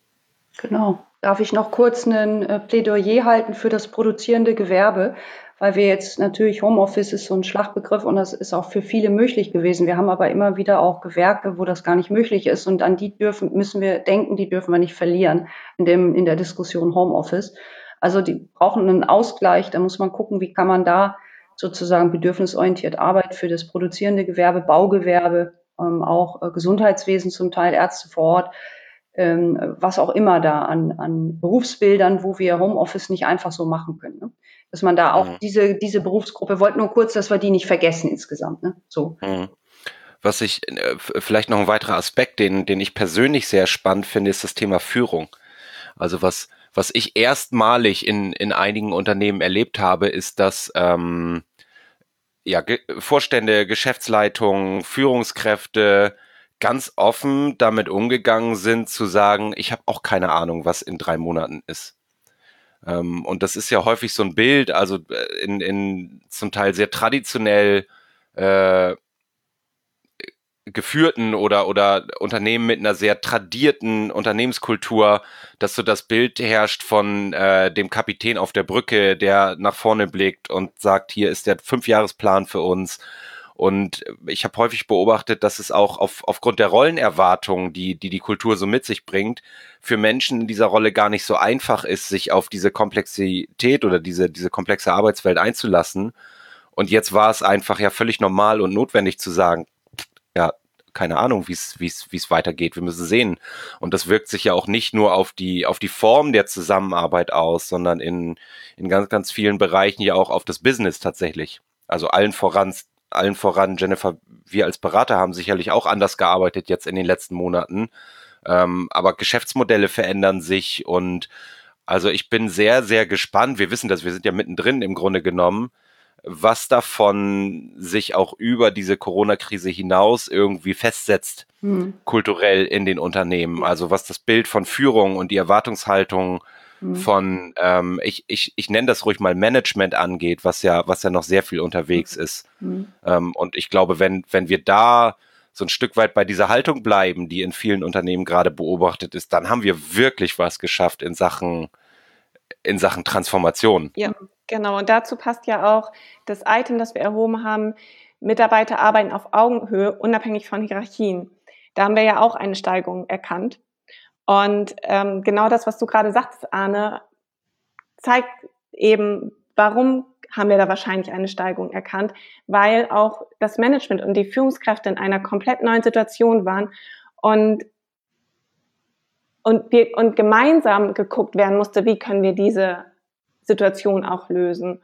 Genau. Darf ich noch kurz ein äh, Plädoyer halten für das produzierende Gewerbe? Weil wir jetzt natürlich, Homeoffice ist so ein Schlagbegriff und das ist auch für viele möglich gewesen. Wir haben aber immer wieder auch Gewerke, wo das gar nicht möglich ist und an die dürfen, müssen wir denken, die dürfen wir nicht verlieren in dem, in der Diskussion Homeoffice. Also die brauchen einen Ausgleich, da muss man gucken, wie kann man da sozusagen bedürfnisorientiert Arbeit für das produzierende Gewerbe, Baugewerbe, ähm, auch äh, Gesundheitswesen zum Teil, Ärzte vor Ort, ähm, was auch immer da an, an Berufsbildern, wo wir Homeoffice nicht einfach so machen können. Ne? Dass man da auch Mhm. diese, diese Berufsgruppe, wollte nur kurz, dass wir die nicht vergessen insgesamt. Ne? So. Mhm. Was ich, äh, f- vielleicht noch ein weiterer Aspekt, den, den ich persönlich sehr spannend finde, ist das Thema Führung. Also was, was ich erstmalig in, in einigen Unternehmen erlebt habe, ist, dass ähm, ja, Ge Vorstände, Geschäftsleitungen, Führungskräfte ganz offen damit umgegangen sind, zu sagen, ich habe auch keine Ahnung, was in drei Monaten ist. Ähm, und das ist ja häufig so ein Bild, also äh, in, in zum Teil sehr traditionell äh, geführten oder oder Unternehmen mit einer sehr tradierten Unternehmenskultur, dass so das Bild herrscht von äh, dem Kapitän auf der Brücke, der nach vorne blickt und sagt, hier ist der Fünfjahresplan für uns. Und ich habe häufig beobachtet, dass es auch auf, aufgrund der Rollenerwartungen, die, die die Kultur so mit sich bringt, für Menschen in dieser Rolle gar nicht so einfach ist, sich auf diese Komplexität oder diese, diese komplexe Arbeitswelt einzulassen. Und jetzt war es einfach ja völlig normal und notwendig zu sagen, ja, keine Ahnung, wie es, wie es, wie es weitergeht. Wir müssen sehen. Und das wirkt sich ja auch nicht nur auf die, auf die Form der Zusammenarbeit aus, sondern in, in ganz, ganz vielen Bereichen ja auch auf das Business tatsächlich. Also allen voran, allen voran, Jennifer, wir als Berater haben sicherlich auch anders gearbeitet jetzt in den letzten Monaten. Ähm, aber Geschäftsmodelle verändern sich und also ich bin sehr, sehr gespannt. Wir wissen das, wir sind ja mittendrin im Grunde genommen, was davon sich auch über diese Corona-Krise hinaus irgendwie festsetzt, Hm. kulturell in den Unternehmen. Also was das Bild von Führung und die Erwartungshaltung Hm. von, ähm, ich, ich, ich nenne das ruhig mal Management angeht, was ja, was ja noch sehr viel unterwegs ist. Hm. Ähm, und ich glaube, wenn, wenn wir da so ein Stück weit bei dieser Haltung bleiben, die in vielen Unternehmen gerade beobachtet ist, dann haben wir wirklich was geschafft in Sachen, in Sachen Transformation. Ja, genau. Und dazu passt ja auch das Item, das wir erhoben haben, Mitarbeiter arbeiten auf Augenhöhe, unabhängig von Hierarchien. Da haben wir ja auch eine Steigerung erkannt. Und ähm, genau das, was du gerade sagst, Arne, zeigt eben, warum haben wir da wahrscheinlich eine Steigerung erkannt, weil auch das Management und die Führungskräfte in einer komplett neuen Situation waren und und wir und gemeinsam geguckt werden musste, wie können wir diese Situation auch lösen.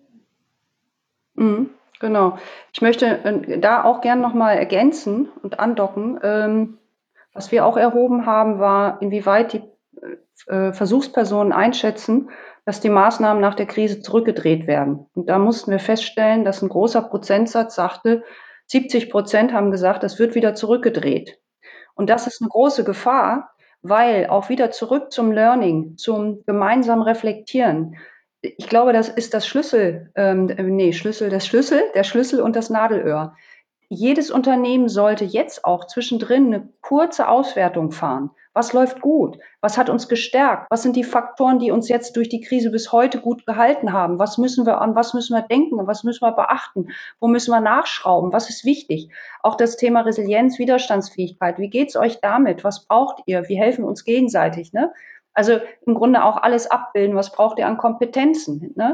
Mhm, genau. Ich möchte äh, da auch gern nochmal ergänzen und andocken. Ähm, was wir auch erhoben haben, war, inwieweit die äh, Versuchspersonen einschätzen, dass die Maßnahmen nach der Krise zurückgedreht werden. Und da mussten wir feststellen, dass ein großer Prozentsatz sagte, siebzig Prozent haben gesagt, es wird wieder zurückgedreht. Und das ist eine große Gefahr, weil auch wieder zurück zum Learning, zum gemeinsamen Reflektieren. Ich glaube, das ist das Schlüssel, ähm, nee, Schlüssel, das Schlüssel, der Schlüssel und das Nadelöhr. jedes Unternehmen sollte jetzt auch zwischendrin eine kurze Auswertung fahren. Was läuft gut? Was hat uns gestärkt? Was sind die Faktoren, die uns jetzt durch die Krise bis heute gut gehalten haben? Was müssen wir an, was müssen wir denken? Was müssen wir beachten? Wo müssen wir nachschrauben? Was ist wichtig? Auch das Thema Resilienz, Widerstandsfähigkeit. Wie geht's euch damit? Was braucht ihr? Wir helfen uns gegenseitig, ne? Also im Grunde auch alles abbilden. Was braucht ihr an Kompetenzen, ne?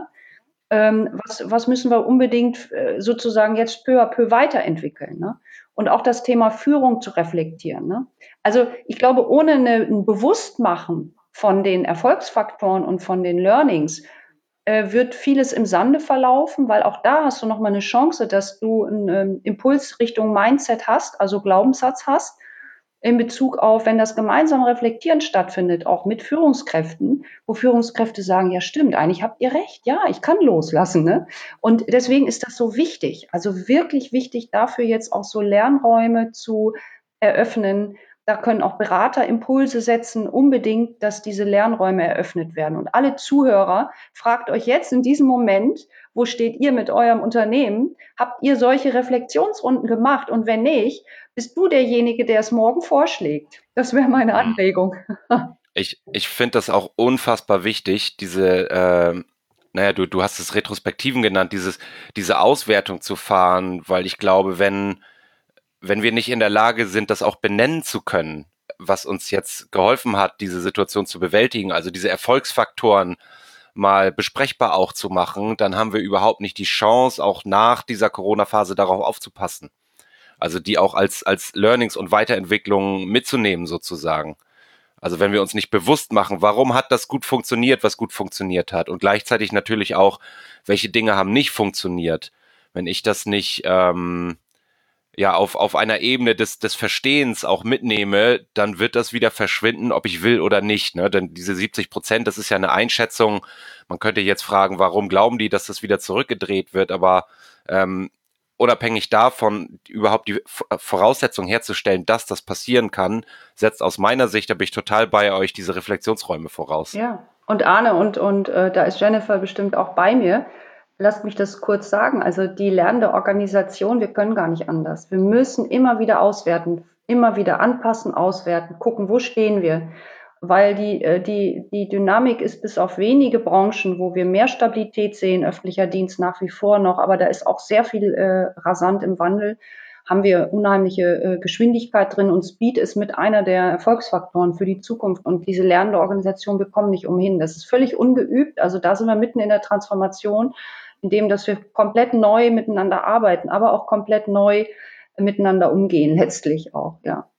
Ähm, was, was müssen wir unbedingt äh, sozusagen jetzt peu à peu weiterentwickeln, ne? Und auch das Thema Führung zu reflektieren, ne? Also ich glaube, ohne eine, ein Bewusstmachen von den Erfolgsfaktoren und von den Learnings äh, wird vieles im Sande verlaufen, weil auch da hast du nochmal eine Chance, dass du einen ähm, Impuls Richtung Mindset hast, also Glaubenssatz hast, in Bezug auf, wenn das gemeinsame Reflektieren stattfindet, auch mit Führungskräften, wo Führungskräfte sagen, ja stimmt, eigentlich habt ihr recht, ja, ich kann loslassen, ne? Und deswegen ist das so wichtig, also wirklich wichtig, dafür jetzt auch so Lernräume zu eröffnen. Da können auch Berater Impulse setzen, unbedingt, dass diese Lernräume eröffnet werden. Und alle Zuhörer, fragt euch jetzt in diesem Moment, wo steht ihr mit eurem Unternehmen? Habt ihr solche Reflexionsrunden gemacht? Und wenn nicht, bist du derjenige, der es morgen vorschlägt? Das wäre meine Anregung. Ich, ich finde das auch unfassbar wichtig, diese, äh, naja, du, du hast es Retrospektiven genannt, dieses, diese Auswertung zu fahren, weil ich glaube, wenn, wenn wir nicht in der Lage sind, das auch benennen zu können, was uns jetzt geholfen hat, diese Situation zu bewältigen, also diese Erfolgsfaktoren mal besprechbar auch zu machen, dann haben wir überhaupt nicht die Chance, auch nach dieser Corona-Phase darauf aufzupassen. Also die auch als, als Learnings und Weiterentwicklungen mitzunehmen sozusagen. Also wenn wir uns nicht bewusst machen, warum hat das gut funktioniert, was gut funktioniert hat und gleichzeitig natürlich auch, welche Dinge haben nicht funktioniert. Wenn ich das nicht ähm, ja auf, auf einer Ebene des, des Verstehens auch mitnehme, dann wird das wieder verschwinden, ob ich will oder nicht. Ne? Denn diese siebzig Prozent, das ist ja eine Einschätzung. Man könnte jetzt fragen, warum glauben die, dass das wieder zurückgedreht wird, aber ähm, unabhängig davon, überhaupt die Voraussetzung herzustellen, dass das passieren kann, setzt aus meiner Sicht, da bin ich total bei euch, diese Reflexionsräume voraus. Ja, und Arne, und, und äh, da ist Jennifer bestimmt auch bei mir. Lasst mich das kurz sagen. Also die lernende Organisation, wir können gar nicht anders. Wir müssen immer wieder auswerten, immer wieder anpassen, auswerten, gucken, wo stehen wir. Weil die, äh, die, die Dynamik ist bis auf wenige Branchen, wo wir mehr Stabilität sehen, öffentlicher Dienst nach wie vor noch, aber da ist auch sehr viel äh, rasant im Wandel, haben wir unheimliche äh, Geschwindigkeit drin und Speed ist mit einer der Erfolgsfaktoren für die Zukunft und diese lernende Organisation bekommen nicht umhin. Das ist völlig ungeübt, also da sind wir mitten in der Transformation, indem dass wir komplett neu miteinander arbeiten, aber auch komplett neu miteinander umgehen, letztlich auch, ja.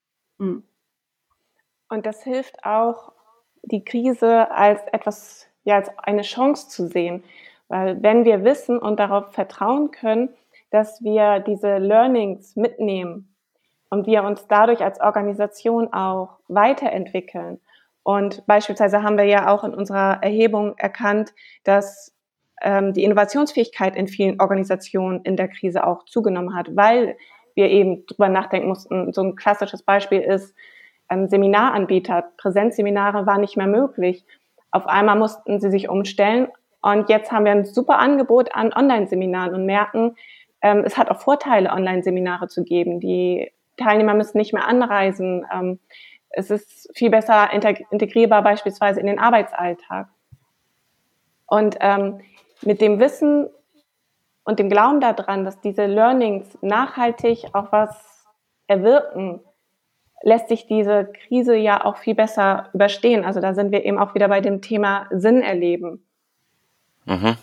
Hm. Und das hilft auch, die Krise als etwas, ja, als eine Chance zu sehen. Weil wenn wir wissen und darauf vertrauen können, dass wir diese Learnings mitnehmen und wir uns dadurch als Organisation auch weiterentwickeln. Und beispielsweise haben wir ja auch in unserer Erhebung erkannt, dass ähm, die Innovationsfähigkeit in vielen Organisationen in der Krise auch zugenommen hat, weil wir eben drüber nachdenken mussten. So ein klassisches Beispiel ist, ähm, Seminaranbieter, Präsenzseminare waren nicht mehr möglich. Auf einmal mussten sie sich umstellen und jetzt haben wir ein super Angebot an Online-Seminaren und merken, ähm, es hat auch Vorteile, Online-Seminare zu geben. Die Teilnehmer müssen nicht mehr anreisen. Ähm, es ist viel besser integrierbar beispielsweise in den Arbeitsalltag. Und ähm, mit dem Wissen und dem Glauben daran, dass diese Learnings nachhaltig auch was erwirken, lässt sich diese Krise ja auch viel besser überstehen. Also da sind wir eben auch wieder bei dem Thema Sinn erleben. Mhm.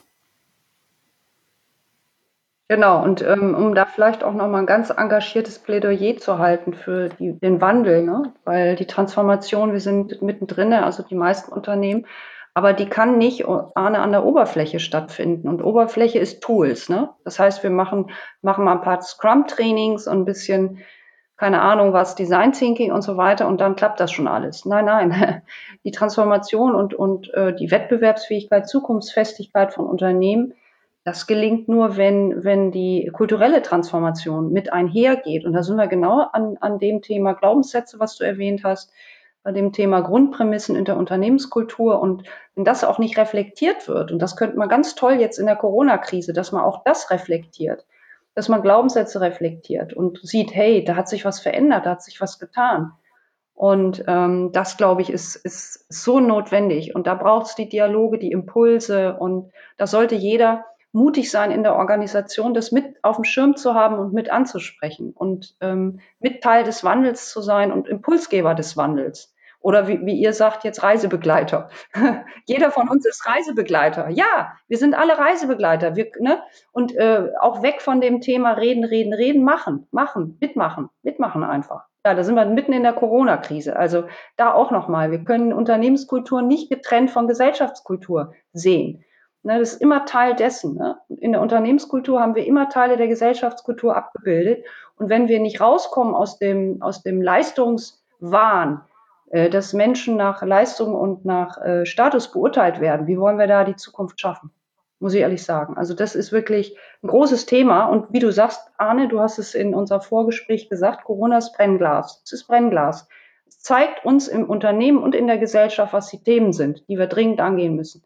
Genau, und ähm, um da vielleicht auch nochmal ein ganz engagiertes Plädoyer zu halten für die, den Wandel, ne? Weil die Transformation, wir sind mittendrin, also die meisten Unternehmen, aber die kann nicht Arne, an der Oberfläche stattfinden. Und Oberfläche ist Tools, ne? Das heißt, wir machen, machen mal ein paar Scrum-Trainings und ein bisschen, keine Ahnung was, Design Thinking und so weiter und dann klappt das schon alles. Nein, nein, die Transformation und, und äh, die Wettbewerbsfähigkeit, Zukunftsfestigkeit von Unternehmen, das gelingt nur, wenn, wenn die kulturelle Transformation mit einhergeht. Und da sind wir genau an, an dem Thema Glaubenssätze, was du erwähnt hast, bei dem Thema Grundprämissen in der Unternehmenskultur. Und wenn das auch nicht reflektiert wird, und das könnte man ganz toll jetzt in der Corona-Krise, dass man auch das reflektiert, dass man Glaubenssätze reflektiert und sieht, hey, da hat sich was verändert, da hat sich was getan. Und ähm, das, glaube ich, ist, ist so notwendig. Und da braucht es die Dialoge, die Impulse. Und da sollte jeder mutig sein in der Organisation, das mit auf dem Schirm zu haben und mit anzusprechen und ähm, mit Teil des Wandels zu sein und Impulsgeber des Wandels. Oder wie, wie ihr sagt, jetzt Reisebegleiter. Jeder von uns ist Reisebegleiter. Ja, wir sind alle Reisebegleiter. Wir, ne? Und äh, auch weg von dem Thema reden, reden, reden, machen, machen, mitmachen, mitmachen einfach. Ja, da sind wir mitten in der Corona-Krise. Also da auch nochmal, wir können Unternehmenskultur nicht getrennt von Gesellschaftskultur sehen. Ne, das ist immer Teil dessen. Ne? In der Unternehmenskultur haben wir immer Teile der Gesellschaftskultur abgebildet. Und wenn wir nicht rauskommen aus dem, aus dem Leistungswahn, äh, dass Menschen nach Leistung und nach äh, Status beurteilt werden, wie wollen wir da die Zukunft schaffen? Muss ich ehrlich sagen. Also das ist wirklich ein großes Thema. Und wie du sagst, Arne, du hast es in unser Vorgespräch gesagt, Corona ist Brennglas. Es ist Brennglas. Es zeigt uns im Unternehmen und in der Gesellschaft, was die Themen sind, die wir dringend angehen müssen.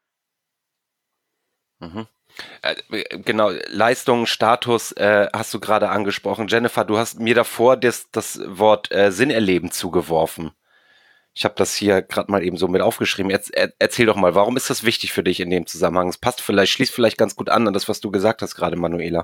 Mhm. Äh, genau, Leistung, Status äh, hast du gerade angesprochen. Jennifer, du hast mir davor das, das Wort äh, Sinn erleben zugeworfen. Ich habe das hier gerade mal eben so mit aufgeschrieben. Er, er, erzähl doch mal, warum ist das wichtig für dich in dem Zusammenhang? Es passt vielleicht, schließt vielleicht ganz gut an an das, was du gesagt hast gerade, Manuela.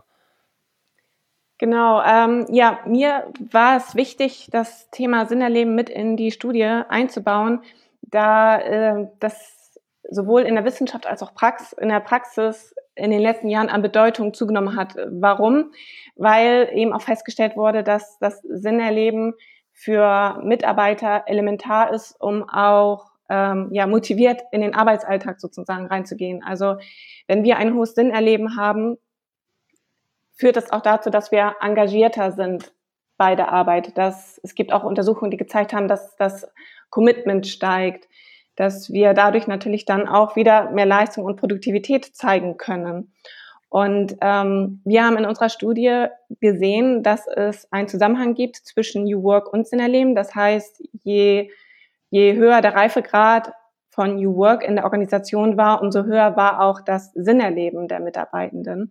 Genau, ähm, ja, mir war es wichtig, das Thema Sinn erleben mit in die Studie einzubauen, da äh, das sowohl in der Wissenschaft als auch Prax- in der Praxis in den letzten Jahren an Bedeutung zugenommen hat. Warum? Weil eben auch festgestellt wurde, dass das Sinn erleben für Mitarbeiter elementar ist, um auch ähm, ja motiviert in den Arbeitsalltag sozusagen reinzugehen. Also wenn wir ein hohes Sinnerleben haben, führt das auch dazu, dass wir engagierter sind bei der Arbeit. Dass, es gibt auch Untersuchungen, die gezeigt haben, dass das Commitment steigt, dass wir dadurch natürlich dann auch wieder mehr Leistung und Produktivität zeigen können. Und ähm, wir haben in unserer Studie gesehen, dass es einen Zusammenhang gibt zwischen New Work und Sinnerleben. Das heißt, je, je höher der Reifegrad von New Work in der Organisation war, umso höher war auch das Sinnerleben der Mitarbeitenden.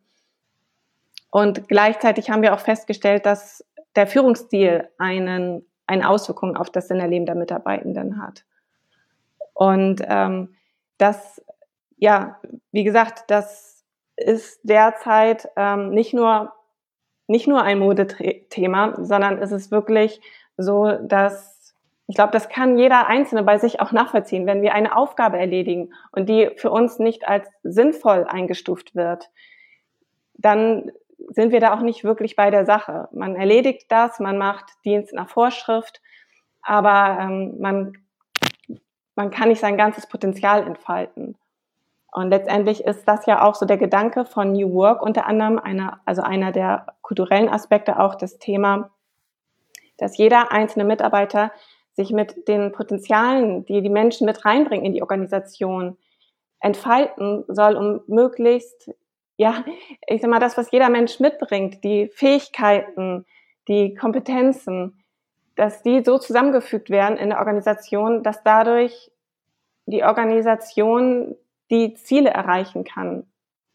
Und gleichzeitig haben wir auch festgestellt, dass der Führungsstil einen, eine Auswirkung auf das Sinnerleben der Mitarbeitenden hat. Und ähm, das, ja, wie gesagt, das ist derzeit ähm, nicht nur nicht nur ein Modethema, sondern es ist wirklich so, dass ich glaube, das kann jeder Einzelne bei sich auch nachvollziehen, wenn wir eine Aufgabe erledigen und die für uns nicht als sinnvoll eingestuft wird, dann sind wir da auch nicht wirklich bei der Sache. Man erledigt das, man macht Dienst nach Vorschrift, aber ähm, man man kann nicht sein ganzes Potenzial entfalten. Und letztendlich ist das ja auch so der Gedanke von New Work, unter anderem einer, also einer der kulturellen Aspekte auch das Thema, dass jeder einzelne Mitarbeiter sich mit den Potenzialen, die die Menschen mit reinbringen in die Organisation, entfalten soll, um möglichst, ja, ich sag mal, das, was jeder Mensch mitbringt, die Fähigkeiten, die Kompetenzen, dass die so zusammengefügt werden in der Organisation, dass dadurch die Organisation die Ziele erreichen kann.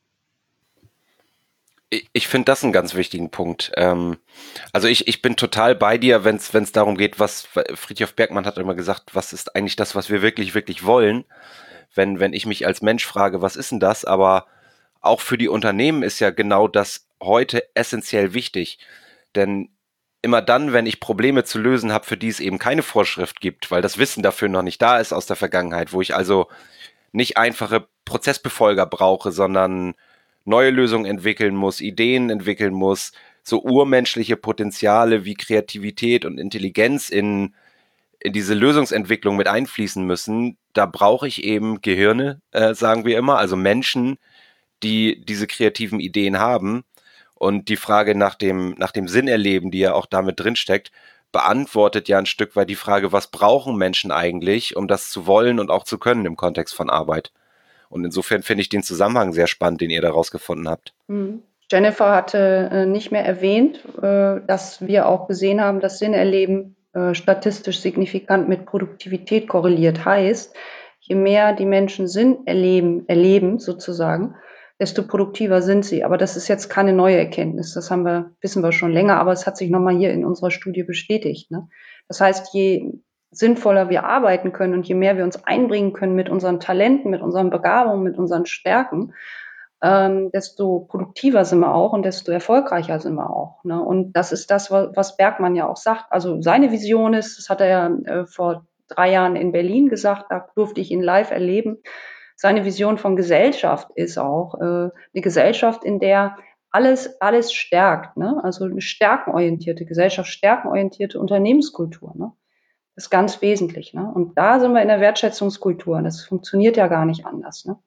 Ich, ich finde das einen ganz wichtigen Punkt. Ähm, also ich, ich bin total bei dir, wenn es wenn es darum geht, was Frithjof Bergmann hat immer gesagt, was ist eigentlich das, was wir wirklich, wirklich wollen? Wenn, wenn ich mich als Mensch frage, was ist denn das? Aber auch für die Unternehmen ist ja genau das heute essentiell wichtig. Denn immer dann, wenn ich Probleme zu lösen habe, für die es eben keine Vorschrift gibt, weil das Wissen dafür noch nicht da ist aus der Vergangenheit, wo ich also nicht einfache Prozessbefolger brauche, sondern neue Lösungen entwickeln muss, Ideen entwickeln muss, so urmenschliche Potenziale wie Kreativität und Intelligenz in, in diese Lösungsentwicklung mit einfließen müssen, da brauche ich eben Gehirne, äh, sagen wir immer, also Menschen, die diese kreativen Ideen haben. Und die Frage nach dem, nach dem Sinnerleben, die ja auch damit drinsteckt, beantwortet ja ein Stück weit die Frage, was brauchen Menschen eigentlich, um das zu wollen und auch zu können im Kontext von Arbeit. Und insofern finde ich den Zusammenhang sehr spannend, den ihr daraus gefunden habt. Mhm. Jennifer hatte äh, nicht mehr erwähnt, äh, dass wir auch gesehen haben, dass Sinnerleben äh, statistisch signifikant mit Produktivität korreliert. Heißt, je mehr die Menschen Sinn erleben, erleben sozusagen, desto produktiver sind sie. Aber das ist jetzt keine neue Erkenntnis. Das haben wir, wissen wir schon länger, aber es hat sich nochmal hier in unserer Studie bestätigt. Ne? Das heißt, je sinnvoller wir arbeiten können und je mehr wir uns einbringen können mit unseren Talenten, mit unseren Begabungen, mit unseren Stärken, ähm, desto produktiver sind wir auch und desto erfolgreicher sind wir auch. Ne? Und das ist das, was Bergmann ja auch sagt. Also seine Vision ist, das hat er ja äh, vor drei Jahren in Berlin gesagt, da durfte ich ihn live erleben. Seine Vision von Gesellschaft ist auch äh, eine Gesellschaft, in der alles, alles stärkt. Ne? Also eine stärkenorientierte Gesellschaft, stärkenorientierte Unternehmenskultur. Ne? Das ist ganz wesentlich. Ne? Und da sind wir in der Wertschätzungskultur. Das funktioniert ja gar nicht anders. Ne?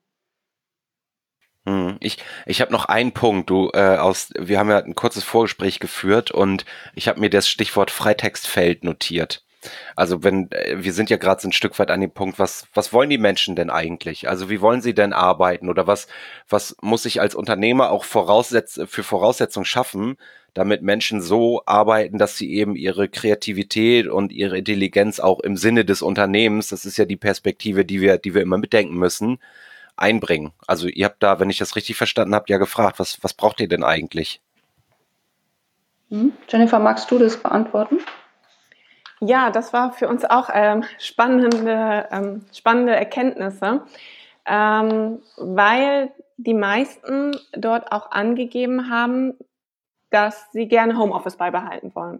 Ich, ich habe noch einen Punkt. Du, äh, aus, wir haben ja ein kurzes Vorgespräch geführt und ich habe mir das Stichwort Freitextfeld notiert. Also wenn, wir sind ja gerade so ein Stück weit an dem Punkt, was, was wollen die Menschen denn eigentlich? Also wie wollen sie denn arbeiten? Oder was, was muss ich als Unternehmer auch voraussetz, für Voraussetzungen schaffen, damit Menschen so arbeiten, dass sie eben ihre Kreativität und ihre Intelligenz auch im Sinne des Unternehmens, das ist ja die Perspektive, die wir, die wir immer mitdenken müssen, einbringen. Also ihr habt da, wenn ich das richtig verstanden habe, ja gefragt, was, was braucht ihr denn eigentlich? Hm. Jennifer, magst du das beantworten? Ja, das war für uns auch ähm, spannende, ähm, spannende Erkenntnisse, ähm, weil die meisten dort auch angegeben haben, dass sie gerne Homeoffice beibehalten wollen.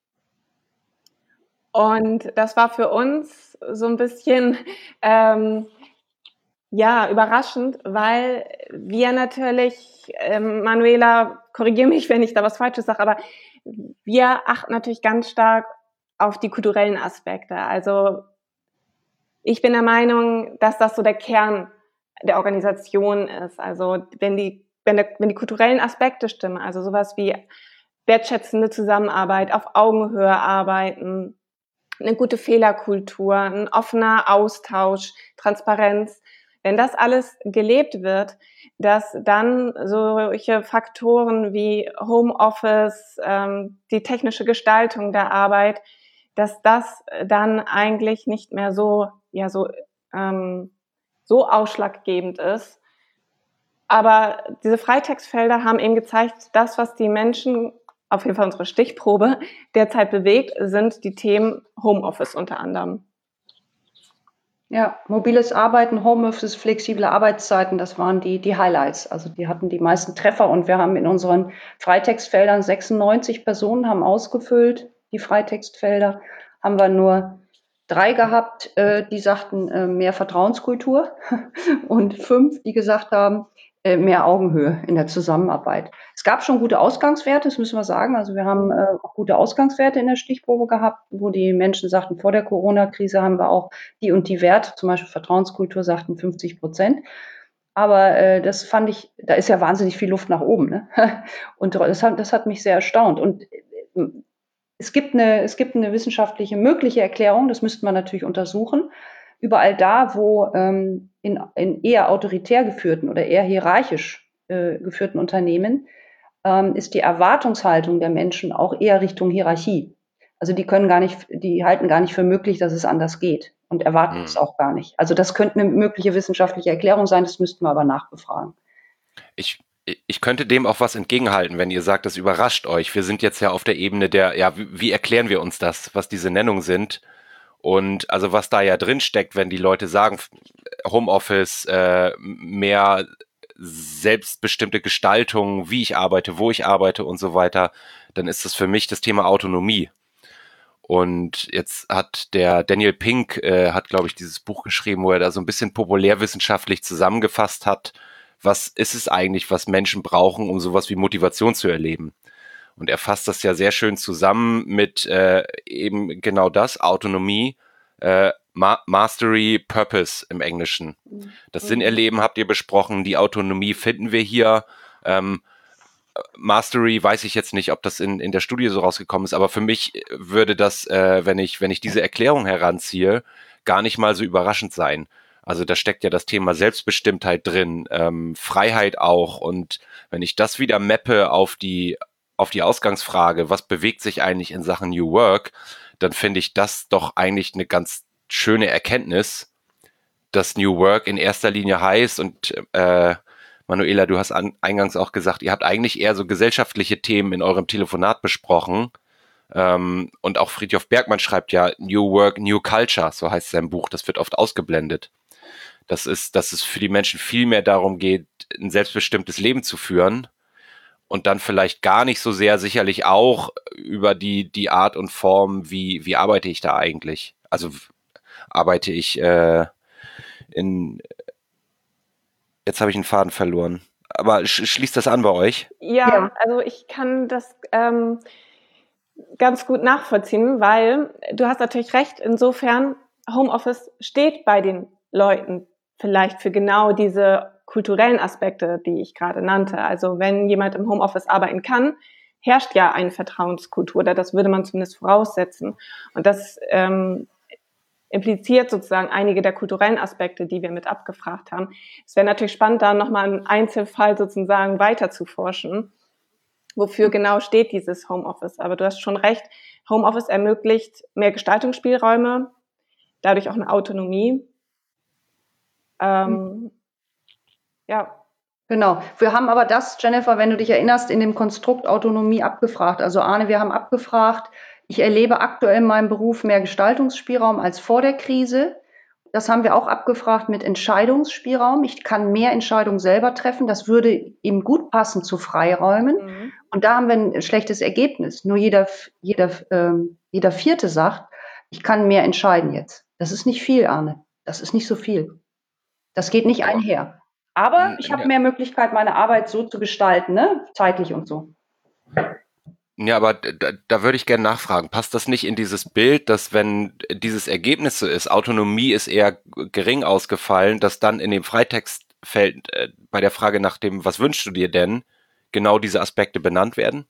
Und das war für uns so ein bisschen ähm, ja, überraschend, weil wir natürlich, ähm, Manuela, korrigiere mich, wenn ich da was Falsches sage, aber wir achten natürlich ganz stark auf die kulturellen Aspekte. Also ich bin der Meinung, dass das so der Kern der Organisation ist. Also wenn die, wenn, der, wenn die kulturellen Aspekte stimmen, also sowas wie wertschätzende Zusammenarbeit, auf Augenhöhe arbeiten, eine gute Fehlerkultur, ein offener Austausch, Transparenz, wenn das alles gelebt wird, dass dann solche Faktoren wie Homeoffice, ähm, die technische Gestaltung der Arbeit, dass das dann eigentlich nicht mehr so, ja, so, ähm, so ausschlaggebend ist. Aber diese Freitextfelder haben eben gezeigt, das, was die Menschen, auf jeden Fall unsere Stichprobe, derzeit bewegt, sind die Themen Homeoffice unter anderem. Ja, mobiles Arbeiten, Homeoffice, flexible Arbeitszeiten, das waren die, die Highlights. Also die hatten die meisten Treffer und wir haben in unseren Freitextfeldern sechsundneunzig Personen haben ausgefüllt. Die Freitextfelder haben wir nur drei gehabt, äh, die sagten äh, mehr Vertrauenskultur und fünf, die gesagt haben, äh, mehr Augenhöhe in der Zusammenarbeit. Es gab schon gute Ausgangswerte, das müssen wir sagen. Also wir haben äh, auch gute Ausgangswerte in der Stichprobe gehabt, wo die Menschen sagten, vor der Corona-Krise haben wir auch die und die Werte, zum Beispiel Vertrauenskultur sagten fünfzig Prozent. Aber äh, das fand ich, da ist ja wahnsinnig viel Luft nach oben. Ne? Und das hat, das hat mich sehr erstaunt. Und äh, es gibt eine, es gibt eine wissenschaftliche mögliche Erklärung, das müsste man natürlich untersuchen. Überall da, wo ähm, in, in eher autoritär geführten oder eher hierarchisch äh, geführten Unternehmen ähm, ist die Erwartungshaltung der Menschen auch eher Richtung Hierarchie. Also die können gar nicht, die halten gar nicht für möglich, dass es anders geht und erwarten es auch gar nicht. Also das könnte eine mögliche wissenschaftliche Erklärung sein, das müssten wir aber nachbefragen. Ich Ich könnte dem auch was entgegenhalten, wenn ihr sagt, das überrascht euch. Wir sind jetzt ja auf der Ebene der, ja, wie, wie erklären wir uns das, was diese Nennungen sind? Und also was da ja drin steckt, wenn die Leute sagen, Homeoffice, äh, mehr selbstbestimmte Gestaltung, wie ich arbeite, wo ich arbeite und so weiter, dann ist das für mich das Thema Autonomie. Und jetzt hat der Daniel Pink, äh, hat, glaube ich, dieses Buch geschrieben, wo er da so ein bisschen populärwissenschaftlich zusammengefasst hat, was ist es eigentlich, was Menschen brauchen, um sowas wie Motivation zu erleben. Und er fasst das ja sehr schön zusammen mit äh, eben genau das, Autonomie, äh, Ma- Mastery, Purpose im Englischen. Das mhm. Sinnerleben habt ihr besprochen, die Autonomie finden wir hier. Ähm, Mastery weiß ich jetzt nicht, ob das in, in der Studie so rausgekommen ist, aber für mich würde das, äh, wenn ich, wenn ich diese Erklärung heranziehe, gar nicht mal so überraschend sein. Also da steckt ja das Thema Selbstbestimmtheit drin, ähm, Freiheit auch. Und wenn ich das wieder mappe auf die, auf die Ausgangsfrage, was bewegt sich eigentlich in Sachen New Work, dann finde ich das doch eigentlich eine ganz schöne Erkenntnis, dass New Work in erster Linie heißt und äh, Manuela, du hast an, eingangs auch gesagt, ihr habt eigentlich eher so gesellschaftliche Themen in eurem Telefonat besprochen. Ähm, und auch Friedhof Bergmann schreibt ja New Work, New Culture, so heißt sein Buch. Das wird oft ausgeblendet. Das ist, dass es für die Menschen viel mehr darum geht, ein selbstbestimmtes Leben zu führen und dann vielleicht gar nicht so sehr sicherlich auch über die, die Art und Form, wie, wie arbeite ich da eigentlich? Also arbeite ich äh, in, jetzt habe ich einen Faden verloren. Aber sch schließt das an bei euch? Ja, ja. Also ich kann das ähm, ganz gut nachvollziehen, weil du hast natürlich recht, insofern Homeoffice steht bei den Leuten vielleicht für genau diese kulturellen Aspekte, die ich gerade nannte. Also wenn jemand im Homeoffice arbeiten kann, herrscht ja eine Vertrauenskultur, oder das würde man zumindest voraussetzen. Und das ähm, impliziert sozusagen einige der kulturellen Aspekte, die wir mit abgefragt haben. Es wäre natürlich spannend, da nochmal im Einzelfall sozusagen weiter zu forschen. Wofür genau steht dieses Homeoffice? Aber du hast schon recht, Homeoffice ermöglicht mehr Gestaltungsspielräume, dadurch auch eine Autonomie. Ähm, mhm. Ja. Genau. Wir haben aber das, Jennifer, wenn du dich erinnerst, in dem Konstrukt Autonomie abgefragt. Also Arne, wir haben abgefragt, ich erlebe aktuell in meinem Beruf mehr Gestaltungsspielraum als vor der Krise. Das haben wir auch abgefragt mit Entscheidungsspielraum. Ich kann mehr Entscheidungen selber treffen. Das würde ihm gut passen zu Freiräumen. Mhm. Und da haben wir ein schlechtes Ergebnis. Nur jeder, jeder, ähm, jeder Vierte sagt, ich kann mehr entscheiden jetzt. Das ist nicht viel, Arne. Das ist nicht so viel. Das geht nicht einher. Aber ich habe ja mehr Möglichkeit, meine Arbeit so zu gestalten, ne? Zeitlich und so. Ja, aber da, da würde ich gerne nachfragen, passt das nicht in dieses Bild, dass wenn dieses Ergebnis so ist, Autonomie ist eher gering ausgefallen, dass dann in dem Freitextfeld äh, bei der Frage nach dem, was wünschst du dir denn, genau diese Aspekte benannt werden?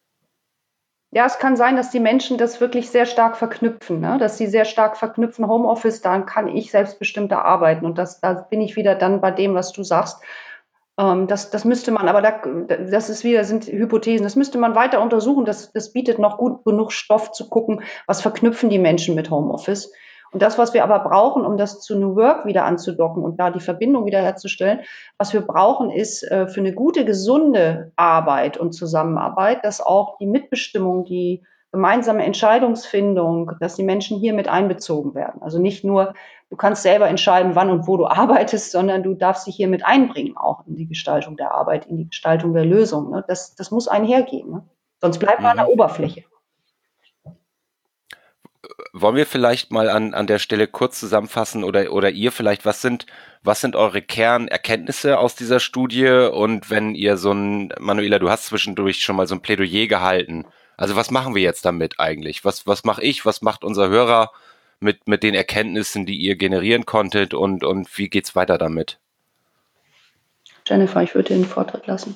Ja, es kann sein, dass die Menschen das wirklich sehr stark verknüpfen, ne? Dass sie sehr stark verknüpfen, Homeoffice, dann kann ich selbstbestimmter arbeiten. Und das, da bin ich wieder dann bei dem, was du sagst. Ähm, das, das müsste man, aber da, das ist wieder, sind Hypothesen, das müsste man weiter untersuchen. Das, das bietet noch gut genug Stoff zu gucken, was verknüpfen die Menschen mit Homeoffice. Und das, was wir aber brauchen, um das zu New Work wieder anzudocken und da die Verbindung wieder herzustellen, was wir brauchen, ist äh, für eine gute, gesunde Arbeit und Zusammenarbeit, dass auch die Mitbestimmung, die gemeinsame Entscheidungsfindung, dass die Menschen hier mit einbezogen werden. Also nicht nur, du kannst selber entscheiden, wann und wo du arbeitest, sondern du darfst dich hier mit einbringen, auch in die Gestaltung der Arbeit, in die Gestaltung der Lösung. Ne? Das, das muss einhergehen. Ne? Sonst bleibt man mhm. an der Oberfläche. Wollen wir vielleicht mal an, an der Stelle kurz zusammenfassen oder, oder ihr vielleicht, was sind, was sind eure Kernerkenntnisse aus dieser Studie? Und wenn ihr so ein, Manuela, du hast zwischendurch schon mal so ein Plädoyer gehalten. Also was machen wir jetzt damit eigentlich? Was, was mache ich? Was macht unser Hörer mit, mit den Erkenntnissen, die ihr generieren konntet? Und, und wie geht's weiter damit? Jennifer, ich würde den Vortritt lassen.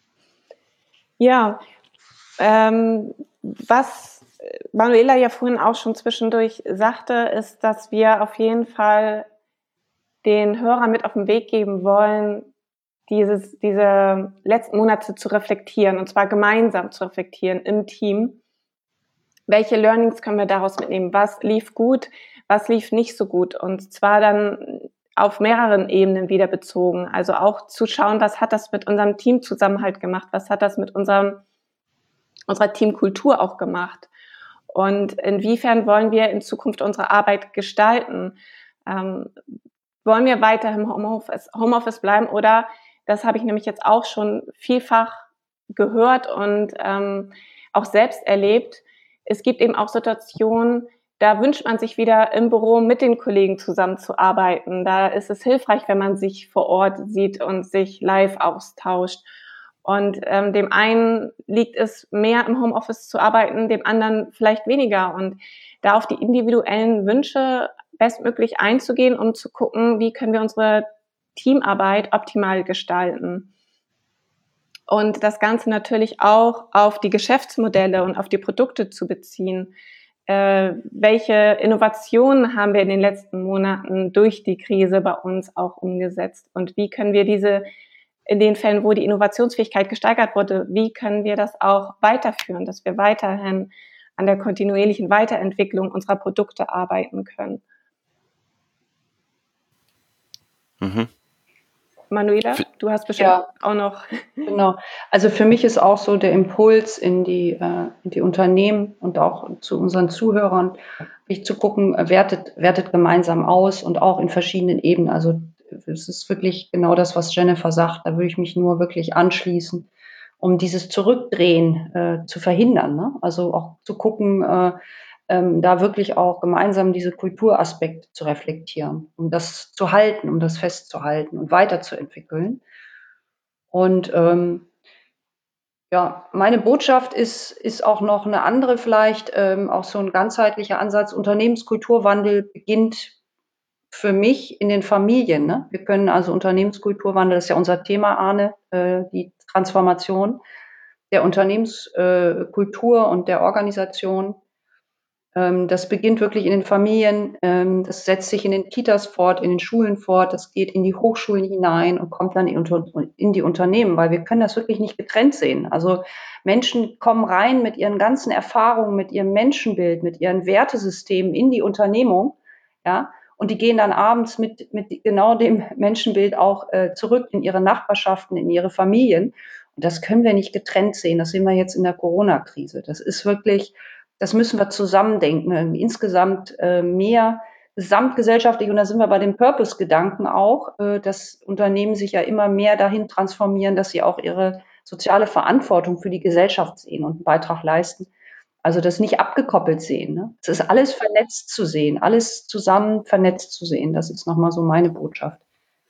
Ja, ähm, was Manuela ja vorhin auch schon zwischendurch sagte, ist, dass wir auf jeden Fall den Hörern mit auf den Weg geben wollen, dieses, diese letzten Monate zu reflektieren, und zwar gemeinsam zu reflektieren im Team. Welche Learnings können wir daraus mitnehmen? Was lief gut, was lief nicht so gut? Und zwar dann auf mehreren Ebenen wieder bezogen. Also auch zu schauen, was hat das mit unserem Teamzusammenhalt gemacht? Was hat das mit unserem, unserer Teamkultur auch gemacht? Und inwiefern wollen wir in Zukunft unsere Arbeit gestalten? Ähm, wollen wir weiter im Homeoffice, Homeoffice bleiben? Oder, das habe ich nämlich jetzt auch schon vielfach gehört und ähm, auch selbst erlebt, es gibt eben auch Situationen, da wünscht man sich wieder im Büro mit den Kollegen zusammenzuarbeiten. Da ist es hilfreich, wenn man sich vor Ort sieht und sich live austauscht. Und ähm, dem einen liegt es mehr im Homeoffice zu arbeiten, dem anderen vielleicht weniger. Und da auf die individuellen Wünsche bestmöglich einzugehen, um zu gucken, wie können wir unsere Teamarbeit optimal gestalten. Und das Ganze natürlich auch auf die Geschäftsmodelle und auf die Produkte zu beziehen. Äh, welche Innovationen haben wir in den letzten Monaten durch die Krise bei uns auch umgesetzt? Und wie können wir diese, in den Fällen, wo die Innovationsfähigkeit gesteigert wurde, wie können wir das auch weiterführen, dass wir weiterhin an der kontinuierlichen Weiterentwicklung unserer Produkte arbeiten können? Mhm. Manuela, du hast bestimmt ja auch noch. Genau. Also für mich ist auch so der Impuls in die, äh, in die Unternehmen und auch zu unseren Zuhörern, wirklich zu gucken, wertet, wertet gemeinsam aus und auch in verschiedenen Ebenen. Also es ist wirklich genau das, was Jennifer sagt. Da würde ich mich nur wirklich anschließen, um dieses Zurückdrehen äh, zu verhindern. Ne? Also auch zu gucken, äh, ähm, da wirklich auch gemeinsam diese Kulturaspekte zu reflektieren, um das zu halten, um das festzuhalten und weiterzuentwickeln. Und ähm, ja, meine Botschaft ist, ist auch noch eine andere vielleicht, ähm, auch so ein ganzheitlicher Ansatz. Unternehmenskulturwandel beginnt für mich in den Familien. Ne? Wir können also Unternehmenskulturwandel, das ist ja unser Thema, Arne, äh, die Transformation der Unternehmenskultur äh, und der Organisation. Ähm, das beginnt wirklich in den Familien, ähm, das setzt sich in den Kitas fort, in den Schulen fort, das geht in die Hochschulen hinein und kommt dann in, in die Unternehmen, weil wir können das wirklich nicht getrennt sehen. Also Menschen kommen rein mit ihren ganzen Erfahrungen, mit ihrem Menschenbild, mit ihren Wertesystemen in die Unternehmung, ja, und die gehen dann abends mit, mit genau dem Menschenbild auch äh, zurück in ihre Nachbarschaften, in ihre Familien. Und das können wir nicht getrennt sehen. Das sehen wir jetzt in der Corona-Krise. Das ist wirklich, das müssen wir zusammendenken. Insgesamt äh, mehr gesamtgesellschaftlich, und da sind wir bei dem Purpose-Gedanken auch, äh, dass Unternehmen sich ja immer mehr dahin transformieren, dass sie auch ihre soziale Verantwortung für die Gesellschaft sehen und einen Beitrag leisten. Also das nicht abgekoppelt sehen. Ne? Es ist alles vernetzt zu sehen, alles zusammen vernetzt zu sehen. Das ist nochmal so meine Botschaft.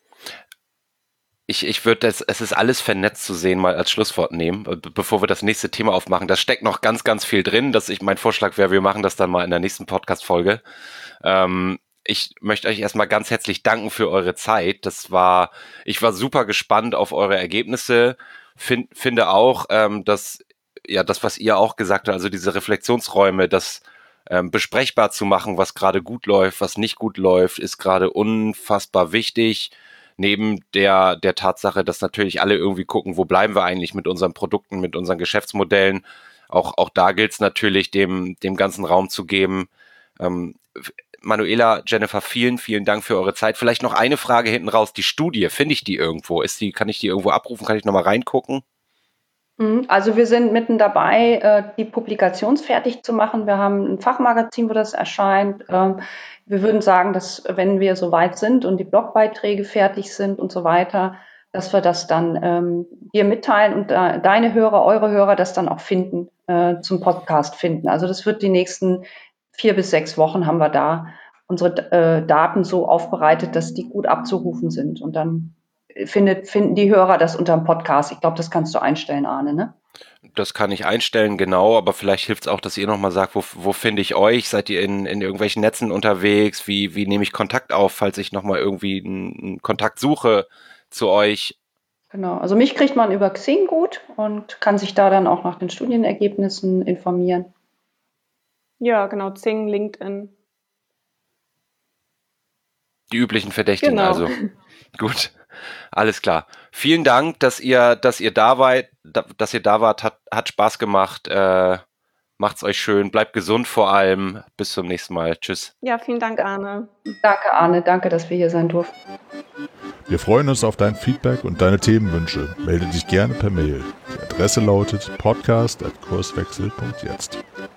Ich, ich würde das, es ist alles vernetzt zu sehen, mal als Schlusswort nehmen, bevor wir das nächste Thema aufmachen. Da steckt noch ganz, ganz viel drin. Dass ich, mein Vorschlag wäre, wir machen das dann mal in der nächsten Podcast-Folge. Ähm, ich möchte euch erstmal ganz herzlich danken für eure Zeit. Das war, ich war super gespannt auf eure Ergebnisse. Find, finde auch, ähm, dass, ja, das, was ihr auch gesagt habt, also diese Reflexionsräume, das ähm, besprechbar zu machen, was gerade gut läuft, was nicht gut läuft, ist gerade unfassbar wichtig. Neben der, der Tatsache, dass natürlich alle irgendwie gucken, wo bleiben wir eigentlich mit unseren Produkten, mit unseren Geschäftsmodellen. Auch, auch da gilt es natürlich, dem, dem ganzen Raum zu geben. Ähm, Manuela, Jennifer, vielen, vielen Dank für eure Zeit. Vielleicht noch eine Frage hinten raus. Die Studie, finde ich die irgendwo? Ist die, kann ich die irgendwo abrufen? Kann ich nochmal reingucken? Also wir sind mitten dabei, die publikationsfertig zu machen. Wir haben ein Fachmagazin, wo das erscheint. Wir würden sagen, dass wenn wir soweit sind und die Blogbeiträge fertig sind und so weiter, dass wir das dann ähm, dir mitteilen und äh, deine Hörer, eure Hörer das dann auch finden, äh, zum Podcast finden. Also das wird die nächsten vier bis sechs Wochen haben wir da unsere äh, Daten so aufbereitet, dass die gut abzurufen sind. Und dann findet, finden die Hörer das unter dem Podcast. Ich glaube, das kannst du einstellen, Arne, ne? Das kann ich einstellen, genau, aber vielleicht hilft es auch, dass ihr nochmal sagt, wo, wo finde ich euch? Seid ihr in, in irgendwelchen Netzen unterwegs? Wie, wie nehme ich Kontakt auf, falls ich nochmal irgendwie einen, einen Kontakt suche zu euch? Genau, also mich kriegt man über Xing gut und kann sich da dann auch nach den Studienergebnissen informieren. Ja, genau, Xing, LinkedIn. Die üblichen Verdächtigen, genau. Also. Gut, alles klar. Vielen Dank, dass ihr, dass ihr da wart, dass ihr da wart, hat, hat Spaß gemacht. Äh, macht's euch schön, bleibt gesund vor allem. Bis zum nächsten Mal. Tschüss. Ja, vielen Dank, Arne. Danke, Arne. Danke, dass wir hier sein durften. Wir freuen uns auf dein Feedback und deine Themenwünsche. Melde dich gerne per Mail. Die Adresse lautet podcast at kurswechsel punkt jetzt.